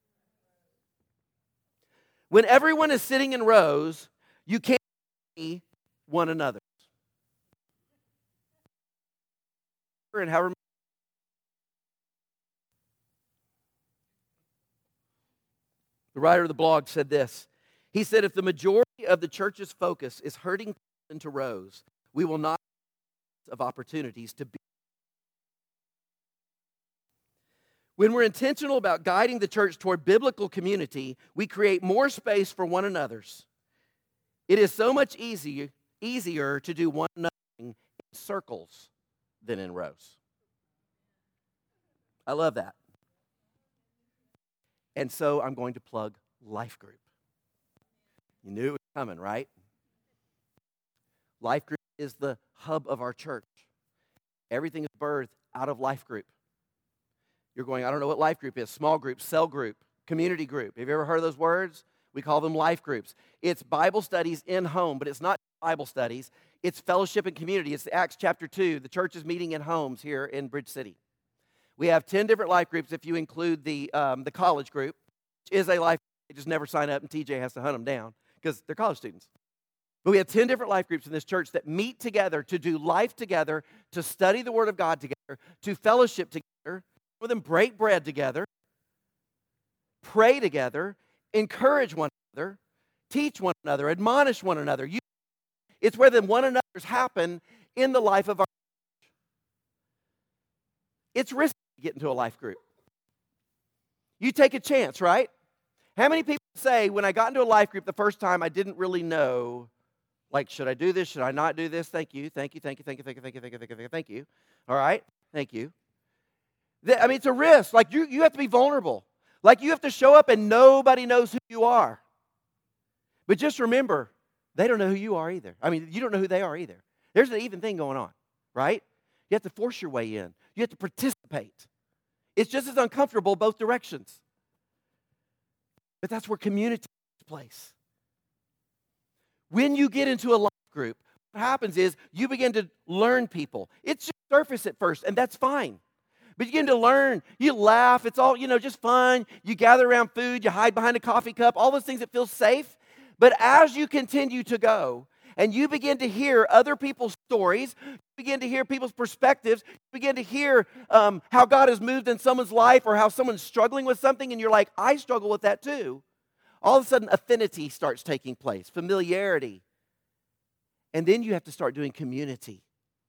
When everyone is sitting in rows, you can't see one another. And however the writer of the blog said this. He said, if the majority of the church's focus is herding into rows, we will not have opportunities to be. When we're intentional about guiding the church toward biblical community, we create more space for one another's. It is so much easier, easier to do one another in circles than in rows. I love that. And so I'm going to plug Life Group. You knew it was coming, right? Life Group is the hub of our church. Everything is birthed out of Life Group. You're going, I don't know what life group is. Small group, cell group, community group. Have you ever heard of those words? We call them life groups. It's Bible studies in home, but it's not Bible studies. It's fellowship and community. It's Acts chapter two. The church is meeting in homes here in Bridge City. We have ten different life groups if you include the, um, the college group, which is a life group. They just never sign up, and T J has to hunt them down because they're college students. But we have ten different life groups in this church that meet together to do life together, to study the Word of God together, to fellowship together, for them break bread together, pray together, encourage one another, teach one another, admonish one another. You, it's where the one another's happen in the life of our church. It's risky to get into a life group. You take a chance, right? How many people say, when I got into a life group the first time, I didn't really know, like, should I do this? Should I not do this? Thank you, thank you, thank you, thank you, thank you, thank you, thank you, thank you, thank you. All right, thank you. I mean, it's a risk. Like, you, you have to be vulnerable. Like, you have to show up and nobody knows who you are. But just remember, they don't know who you are either. I mean, you don't know who they are either. There's an even thing going on, right? You have to force your way in. You have to participate. It's just as uncomfortable both directions. But that's where community takes place. When you get into a life group, what happens is you begin to learn people. It's just surface at first, and that's fine. But you begin to learn. You laugh. It's all, you know, just fun. You gather around food. You hide behind a coffee cup. All those things that feel safe. But as you continue to go and you begin to hear other people's stories, you begin to hear people's perspectives, you begin to hear um, how God has moved in someone's life or how someone's struggling with something, and you're like, I struggle with that too. All of a sudden, affinity starts taking place, familiarity. And then you have to start doing community.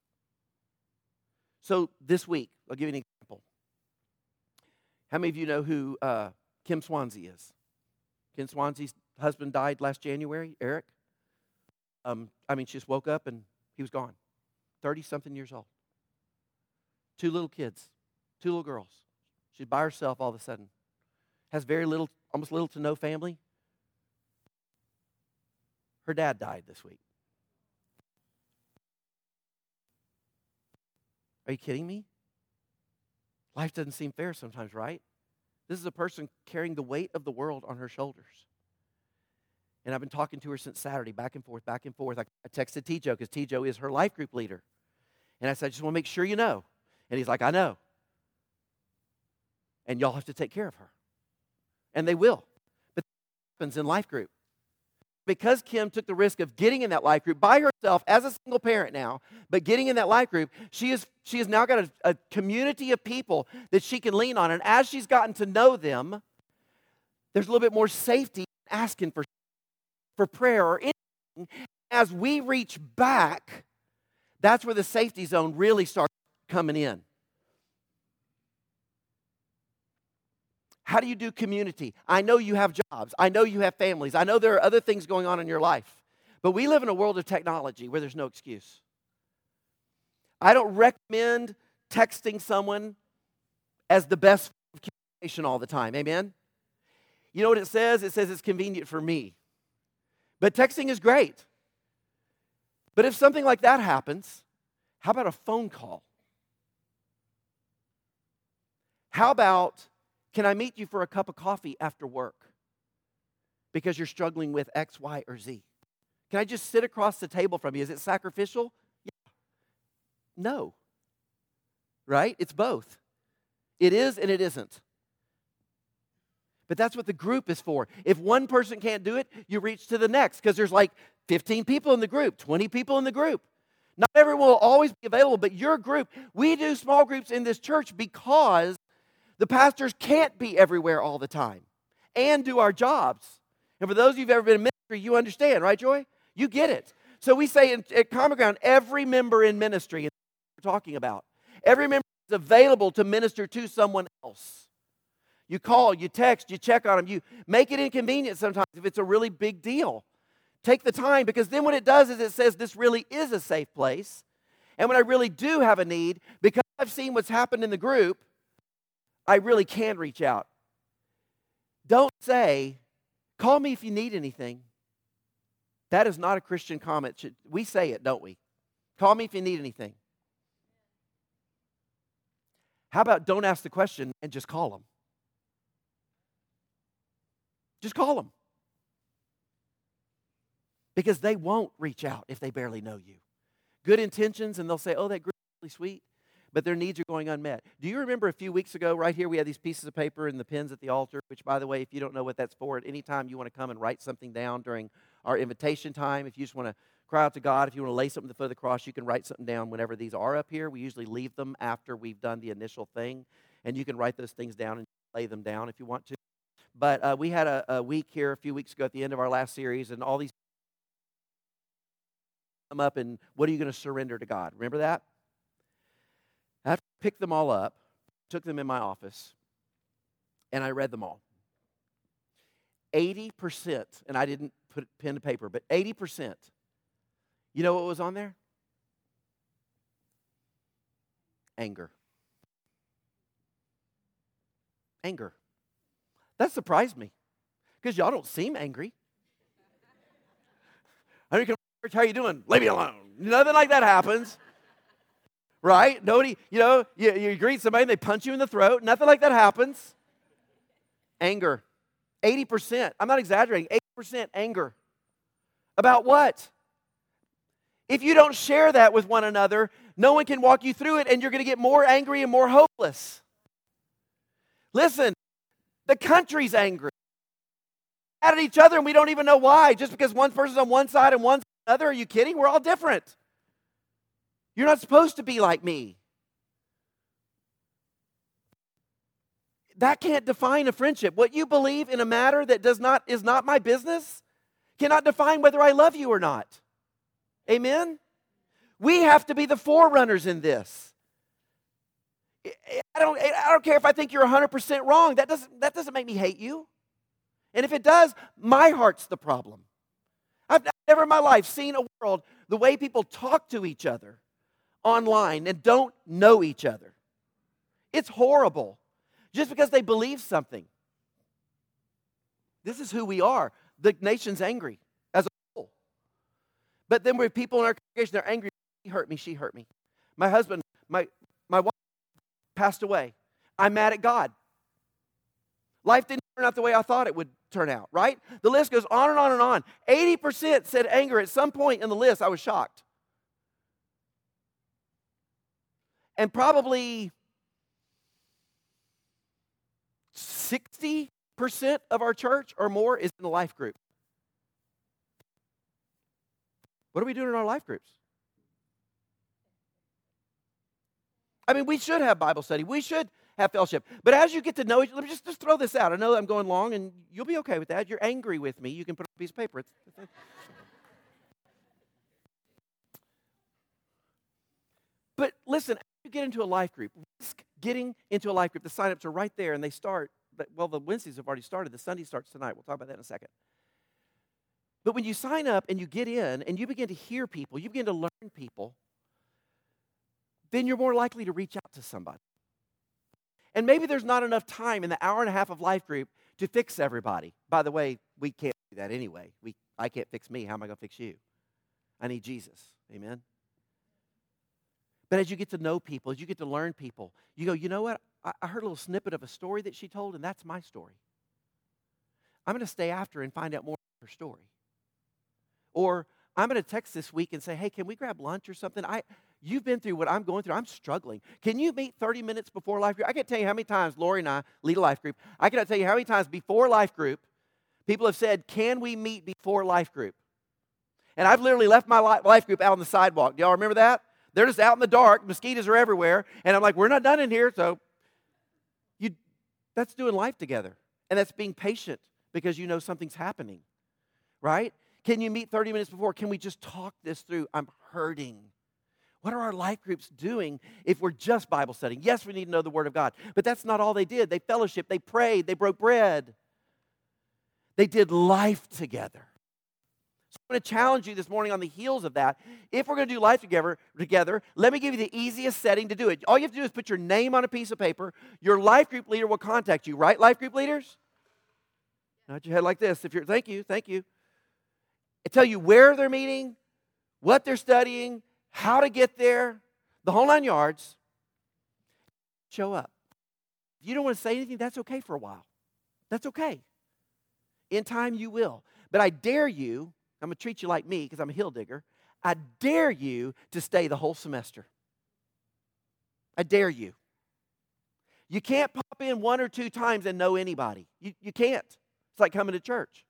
So this week, I'll give you an example. How many of you know who uh, Kim Swansea is? Kim Swansea's husband died last January, Eric. Um, I mean, she just woke up and he was gone. thirty-something years old. Two little kids, two little girls. She's by herself all of a sudden. Has very little, almost little to no family. Her dad died this week. Are you kidding me? Life doesn't seem fair sometimes, right? This is a person carrying the weight of the world on her shoulders. And I've been talking to her since Saturday, back and forth, back and forth. I, I texted T-Joe because T-Joe is her life group leader. And I said, I just want to make sure you know. And he's like, I know. And y'all have to take care of her. And they will. But that happens in life group. Because Kim took the risk of getting in that life group by herself as a single parent now, but getting in that life group, she is she has now got a, a community of people that she can lean on. And as she's gotten to know them, there's a little bit more safety asking for, for prayer or anything. As we reach back, that's where the safety zone really starts coming in. How do you do community? I know you have jobs. I know you have families. I know there are other things going on in your life. But we live in a world of technology where there's no excuse. I don't recommend texting someone as the best form of communication all the time. Amen? You know what it says? It says it's convenient for me. But texting is great. But if something like that happens, how about a phone call? How about, can I meet you for a cup of coffee after work? Because you're struggling with X, Y, or Z. Can I just sit across the table from you? Is it sacrificial? Yeah. No. Right? It's both. It is and it isn't. But that's what the group is for. If one person can't do it, you reach to the next because there's like fifteen people in the group, twenty people in the group. Not everyone will always be available, but your group, we do small groups in this church because the pastors can't be everywhere all the time and do our jobs. And for those of you who've ever been in ministry, you understand, right, Joy? You get it. So we say in, at Common Ground, every member in ministry, and that's what we're talking about, every member is available to minister to someone else. You call, you text, you check on them, you make it inconvenient sometimes if it's a really big deal. Take the time, because then what it does is it says this really is a safe place. And when I really do have a need, because I've seen what's happened in the group, I really can reach out. Don't say, call me if you need anything. That is not a Christian comment. We say it, don't we? Call me if you need anything. How about don't ask the question and just call them? Just call them. Because they won't reach out if they barely know you. Good intentions, and they'll say, oh, that group's really sweet, but their needs are going unmet. Do you remember a few weeks ago, right here, we had these pieces of paper and the pens at the altar, which, by the way, if you don't know what that's for, at any time you want to come and write something down during our invitation time, if you just want to cry out to God, if you want to lay something at the foot of the cross, you can write something down whenever these are up here. We usually leave them after we've done the initial thing, and you can write those things down and lay them down if you want to. But uh, we had a, a week here a few weeks ago at the end of our last series, and all these come up, and what are you going to surrender to God? Remember that? I picked them all up, took them in my office, and I read them all. eighty percent, and I didn't put pen to paper, but eighty percent. You know what was on there? Anger. Anger. That surprised me, because y'all don't seem angry. I mean, how you doing? Leave me alone. Nothing like that happens. Right? Nobody, you know, you, you greet somebody and they punch you in the throat. Nothing like that happens. Anger. eighty percent. I'm not exaggerating. eighty percent anger. About what? If you don't share that with one another, no one can walk you through it, and you're going to get more angry and more hopeless. Listen, the country's angry. Mad at each other, and we don't even know why. Just because one person's on one side and one's on the other. Are you kidding? We're all different. You're not supposed to be like me. That can't define a friendship. What you believe in a matter that does not is not my business cannot define whether I love you or not. Amen? We have to be the forerunners in this. I don't, I don't care if I think you're one hundred percent wrong. That doesn't, that doesn't make me hate you. And if it does, my heart's the problem. I've never in my life seen a world the way people talk to each other online and don't know each other. It's horrible. Just because they believe something. This is who we are. The nation's angry as a whole. But then with people in our congregation, they're angry. He hurt me, she hurt me. My husband, my My wife passed away. I'm mad at God. Life didn't turn out the way I thought it would turn out, right? The list goes on and on and on. eighty percent said anger. At some point in the list, I was shocked. And probably sixty percent of our church or more is in the life group. What are we doing in our life groups? I mean, we should have Bible study. We should have fellowship. But as you get to know each other, let me just, just throw this out. I know I'm going long, and you'll be okay with that. You're angry with me. You can put up a piece of paper. It's, it's, but listen, as you get into a life group, risk getting into a life group. The sign-ups are right there, and they start. Well, the Wednesdays have already started. The Sunday starts tonight. We'll talk about that in a second. But when you sign up and you get in and you begin to hear people, you begin to learn people, then you're more likely to reach out to somebody. And maybe there's not enough time in the hour and a half of life group to fix everybody. By the way, we can't do that anyway. We, I can't fix me. How am I going to fix you? I need Jesus. Amen? But as you get to know people, as you get to learn people, you go, you know what? I, I heard a little snippet of a story that she told, and that's my story. I'm going to stay after and find out more of her story. Or I'm going to text this week and say, hey, can we grab lunch or something? I, you've been through what I'm going through. I'm struggling. Can you meet thirty minutes before life group? I can't tell you how many times Lori and I lead a life group. I cannot tell you how many times before life group, people have said, can we meet before life group? And I've literally left my life group out on the sidewalk. Do y'all remember that? They're just out in the dark. Mosquitoes are everywhere. And I'm like, we're not done in here. So you, that's doing life together. And that's being patient because you know something's happening, right? Can you meet thirty minutes before? Can we just talk this through? I'm hurting. What are our life groups doing if we're just Bible studying? Yes, we need to know the Word of God. But that's not all they did. They fellowshiped. They prayed. They broke bread. They did life together. So I'm going to challenge you this morning on the heels of that. If we're going to do life together, together, let me give you the easiest setting to do it. All you have to do is put your name on a piece of paper. Your life group leader will contact you, right, life group leaders? Nod your head like this. If you're, thank you, thank you. I tell you where they're meeting, what they're studying, how to get there, the whole nine yards. Show up. If you don't want to say anything, that's okay for a while. That's okay. In time, you will. But I dare you, I'm going to treat you like me because I'm a hill digger. I dare you to stay the whole semester. I dare you. You can't pop in one or two times and know anybody. You, you can't. It's like coming to church.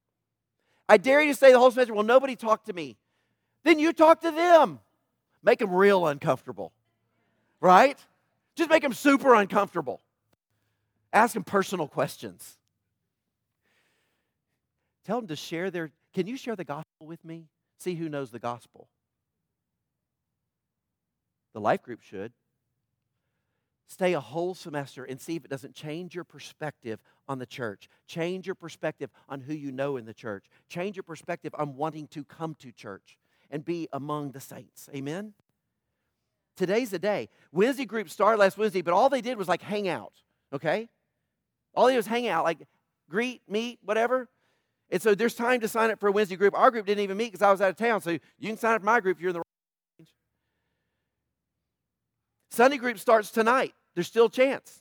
I dare you to stay the whole semester. Well, nobody talked to me. Then you talk to them. Make them real uncomfortable. Right? Just make them super uncomfortable. Ask them personal questions. Tell them to share their, can you share the gospel with me? See who knows the gospel. The life group should. Stay a whole semester and see if it doesn't change your perspective on the church. Change your perspective on who you know in the church. Change your perspective on wanting to come to church and be among the saints. Amen? Today's the day. Wednesday group started last Wednesday, but all they did was like hang out, okay? All they did was hang out, like greet, meet, whatever. And so there's time to sign up for a Wednesday group. Our group didn't even meet because I was out of town, so you can sign up for my group if you're in the right range. Sunday group starts tonight. There's still a chance.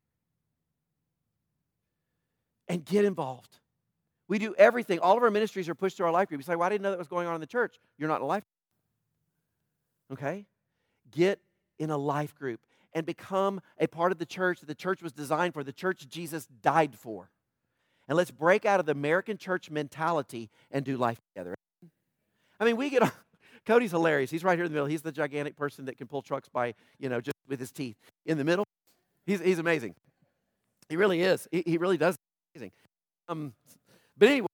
And get involved. We do everything. All of our ministries are pushed through our life group. You say, well, I didn't know that was going on in the church. You're not in a life group. Okay? Get in a life group and become a part of the church that the church was designed for, the church Jesus died for. And let's break out of the American church mentality and do life together. I mean, we get, Cody's hilarious. He's right here in the middle. He's the gigantic person that can pull trucks by, you know, just with his teeth. In the middle, he's, he's amazing. He really is. He, he really does. Amazing. Um, but anyway,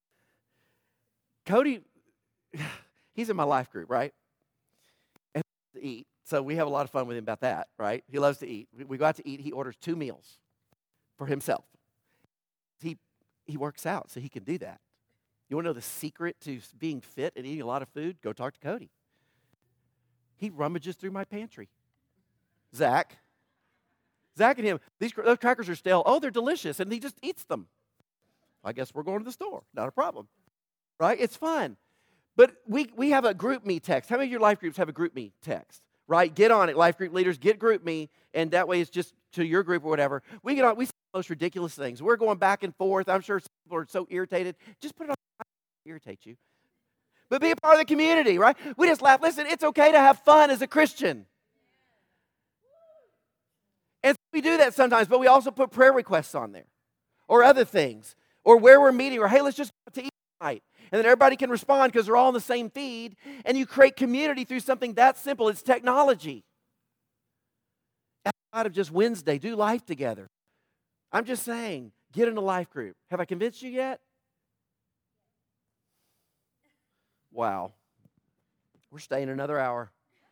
Cody, he's in my life group, right? And he loves to eat. So we have a lot of fun with him about that, right? He loves to eat. We, we go out to eat. He orders two meals for himself. He he works out, so he can do that. You want to know the secret to being fit and eating a lot of food? Go talk to Cody. He rummages through my pantry. Zach. Zach and him, these those crackers are stale. Oh, they're delicious, and he just eats them. I guess we're going to the store. Not a problem. Right? It's fun. But we, we have a group me text. How many of your life groups have a group me text? right? Get on it, life group leaders. Get group me, and that way it's just to your group or whatever. We get on. We say the most ridiculous things. We're going back and forth. I'm sure some people are so irritated. Just put it on. Irritate you. But be a part of the community, right? We just laugh. Listen, it's okay to have fun as a Christian. And we do that sometimes, but we also put prayer requests on there or other things or where we're meeting or, hey, let's just go to eat tonight. And then everybody can respond because they're all in the same feed. And you create community through something that simple. It's technology. Outside of just Wednesday, do life together. I'm just saying, get in a life group. Have I convinced you yet? Wow. We're staying another hour.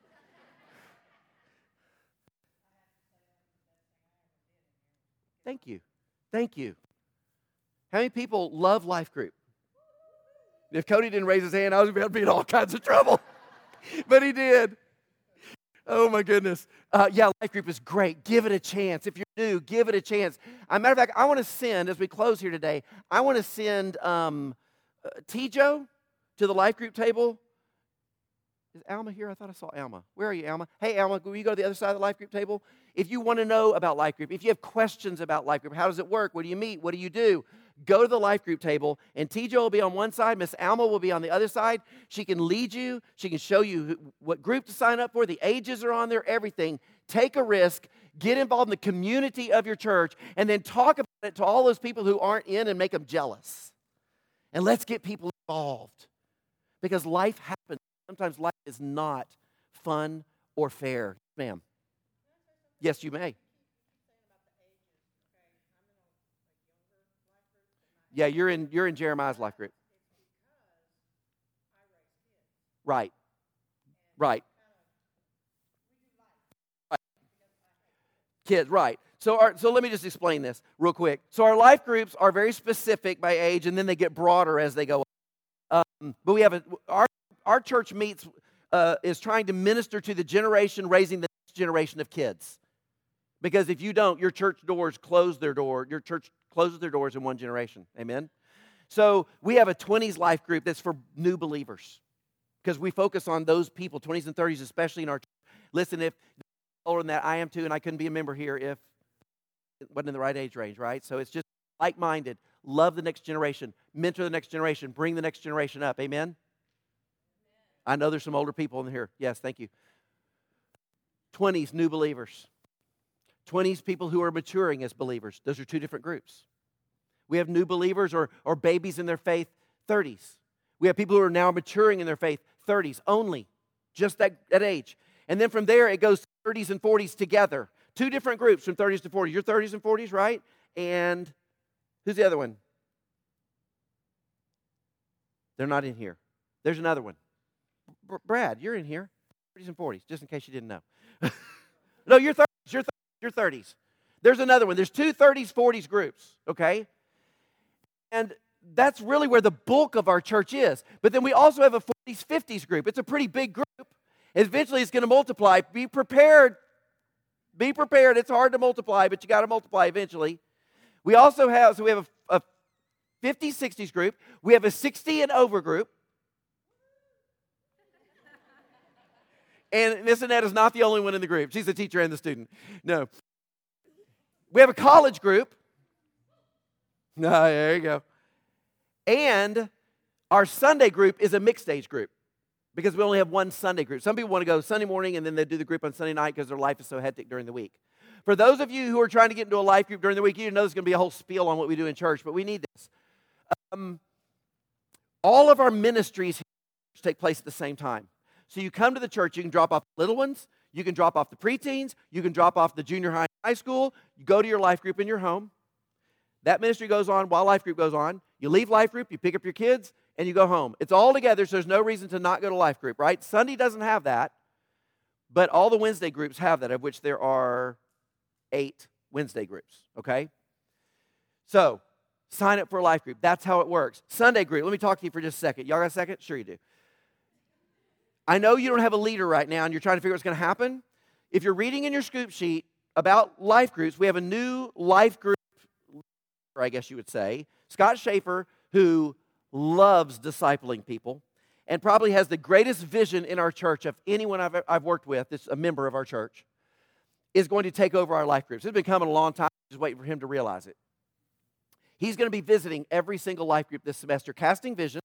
Thank you. Thank you. How many people love life group? If Cody didn't raise his hand, I was about to be in all kinds of trouble. But he did. Oh, my goodness. Uh, yeah, life group is great. Give it a chance. If you're new, give it a chance. As a matter of fact, I want to send, as we close here today, I want to send um, uh, T-Joe to the life group table. Is Alma here? I thought I saw Alma. Where are you, Alma? Hey, Alma, will you go to the other side of the life group table? If you want to know about life group, if you have questions about life group, how does it work? What do you meet? What do you do? Go to the life group table, and T-Joe will be on one side. Miss Alma will be on the other side. She can lead you. She can show you what group to sign up for. The ages are on there, everything. Take a risk. Get involved in the community of your church, and then talk about it to all those people who aren't in and make them jealous. And let's get people involved. Because life happens. Sometimes life is not fun or fair. Ma'am. Yes, you may. Yeah, you're in you're in Jeremiah's life group. Right. Right. Right. Kids, right. So our, so let me just explain this real quick. So our life groups are very specific by age, and then they get broader as they go. Um, but we have a our Our church meets, uh, is trying to minister to the generation raising the next generation of kids. Because if you don't, your church doors close their door. Your church closes their doors in one generation. Amen? So we have a twenties life group that's for new believers. Because we focus on those people, twenties and thirties, especially in our church. Listen, if older than that, I am too, and I couldn't be a member here if it wasn't in the right age range, right? So it's just like-minded. Love the next generation. Mentor the next generation. Bring the next generation up. Amen? I know there's some older people in here. Yes, thank you. twenties, new believers. twenties, people who are maturing as believers. Those are two different groups. We have new believers or, or babies in their faith, thirties. We have people who are now maturing in their faith, thirties only, just that, that age. And then from there, it goes thirties and forties together. Two different groups from thirties to forties. You're thirties and forties, right? And who's the other one? They're not in here. There's another one. Brad, you're in here, thirties and forties, just in case you didn't know. No, you're thirties, you're thirties, you're thirties. There's another one. There's two thirties, forties groups, okay? And that's really where the bulk of our church is. But then we also have a forties, fifties group. It's a pretty big group. Eventually, it's going to multiply. Be prepared. Be prepared. It's hard to multiply, but you got to multiply eventually. We also have, so we have a, a fifties, sixties group. We have a sixty and over group. And Miss Annette is not the only one in the group. She's the teacher and the student. No. We have a college group. No, there you go. And our Sunday group is a mixed age group because we only have one Sunday group. Some people want to go Sunday morning and then they do the group on Sunday night because their life is so hectic during the week. For those of you who are trying to get into a life group during the week, you know there's going to be a whole spiel on what we do in church, but we need this. Um, all of our ministries take place at the same time. So you come to the church, you can drop off the little ones, you can drop off the preteens, you can drop off the junior high high school, you go to your life group in your home. That ministry goes on while life group goes on. You leave life group, you pick up your kids, and you go home. It's all together, so there's no reason to not go to life group, right? Sunday doesn't have that, but all the Wednesday groups have that, of which there are eight Wednesday groups, okay? So, sign up for a life group. That's how it works. Sunday group, let me talk to you for just a second. Y'all got a second? Sure you do. I know you don't have a leader right now and you're trying to figure out what's going to happen. If you're reading in your scoop sheet about life groups, we have a new life group, I guess you would say, Scott Schaefer, who loves discipling people. and probably has the greatest vision in our church of anyone I've, I've worked with, that's a member of our church, is going to take over our life groups. It's been coming a long time, just waiting for him to realize it. He's going to be visiting every single life group this semester, casting vision,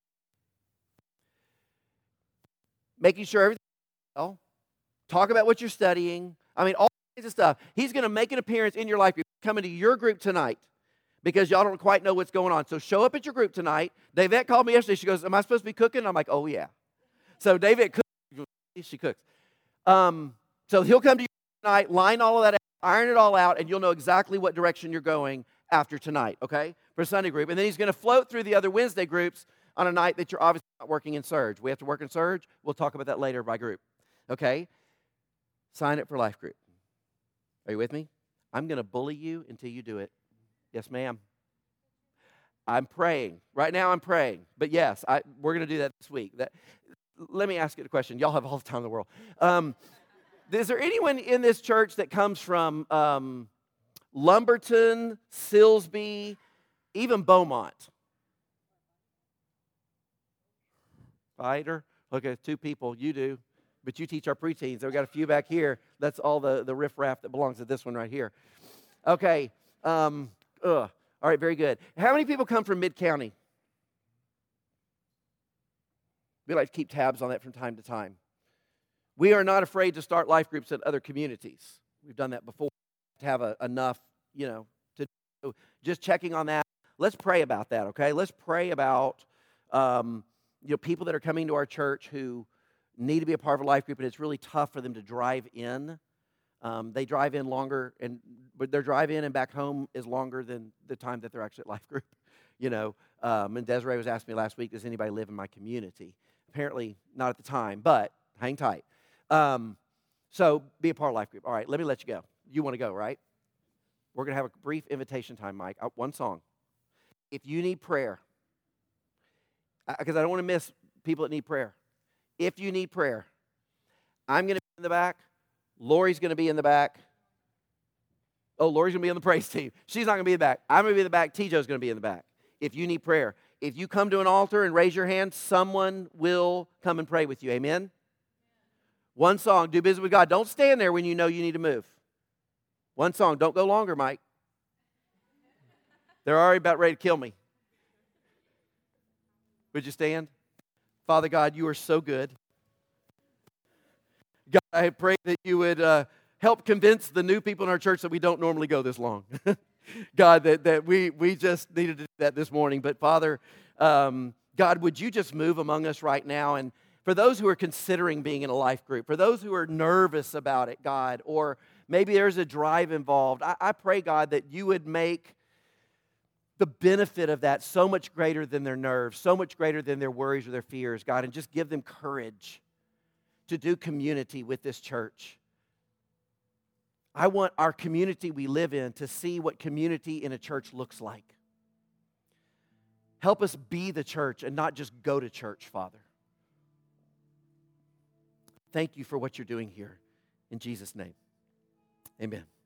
making sure everything's well, talk about what you're studying. I mean, all kinds of stuff. He's going to make an appearance in your life group, coming to your group tonight, because y'all don't quite know what's going on. So show up at your group tonight. Davette called me yesterday. She goes, am I supposed to be cooking? I'm like, oh, yeah. So Davette cooks. She cooks. Um, so he'll come to you tonight, line all of that out, iron it all out, and you'll know exactly what direction you're going after tonight, okay, for Sunday group. And then he's going to float through the other Wednesday groups on a night that you're obviously not working in Surge. We have to work in Surge. We'll talk about that later by group, okay? Sign up for life group. Are you with me? I'm going to bully you until you do it. Yes, ma'am. I'm praying. Right now I'm praying. But yes, I, we're going to do that this week. That, let me ask you a question. Y'all have all the time in the world. Um, is there anyone in this church that comes from um, Lumberton, Silsbee, even Beaumont? Fighter? Okay, two people. You do. But you teach our preteens. We've got a few back here. That's all the, the riffraff that belongs to this one right here. Okay. Um, ugh. All right, very good. How many people come from Mid-County? We like to keep tabs on that from time to time. We are not afraid to start life groups in other communities. We've done that before to have a, enough, you know, to do. Just checking on that. Let's pray about that, okay? Let's pray about, um, you know, people that are coming to our church who need to be a part of a life group, and it's really tough for them to drive in. Um, they drive in longer, and but their drive in and back home is longer than the time that they're actually at life group. You know, um, and Desiree was asking me last week, does anybody live in my community? Apparently not at the time, but hang tight. Um, so be a part of life group. All right, let me let you go. You want to go, right? We're going to have a brief invitation time, Mike. Uh, one song. If you need prayer, because I don't want to miss people that need prayer. If you need prayer, I'm going to be in the back. Lori's going to be in the back. Oh, Lori's going to be on the praise team. She's not going to be in the back. I'm going to be in the back. T Jo's going to be in the back. If you need prayer. If you come to an altar and raise your hand, someone will come and pray with you. Amen? One song, do business with God. Don't stand there when you know you need to move. One song. Don't go longer, Mike. They're already about ready to kill me. Would you stand? Father God, you are so good. God, I pray that you would uh, help convince the new people in our church that we don't normally go this long. God, that, that we, we just needed to do that this morning. But Father, um, God, would you just move among us right now? And for those who are considering being in a life group, for those who are nervous about it, God, or maybe there's a drive involved, I, I pray, God, that you would make the benefit of that so much greater than their nerves, so much greater than their worries or their fears, God, and just give them courage to do community with this church. I want our community we live in to see what community in a church looks like. Help us be the church and not just go to church, Father. Thank you for what you're doing here. In Jesus' name, amen.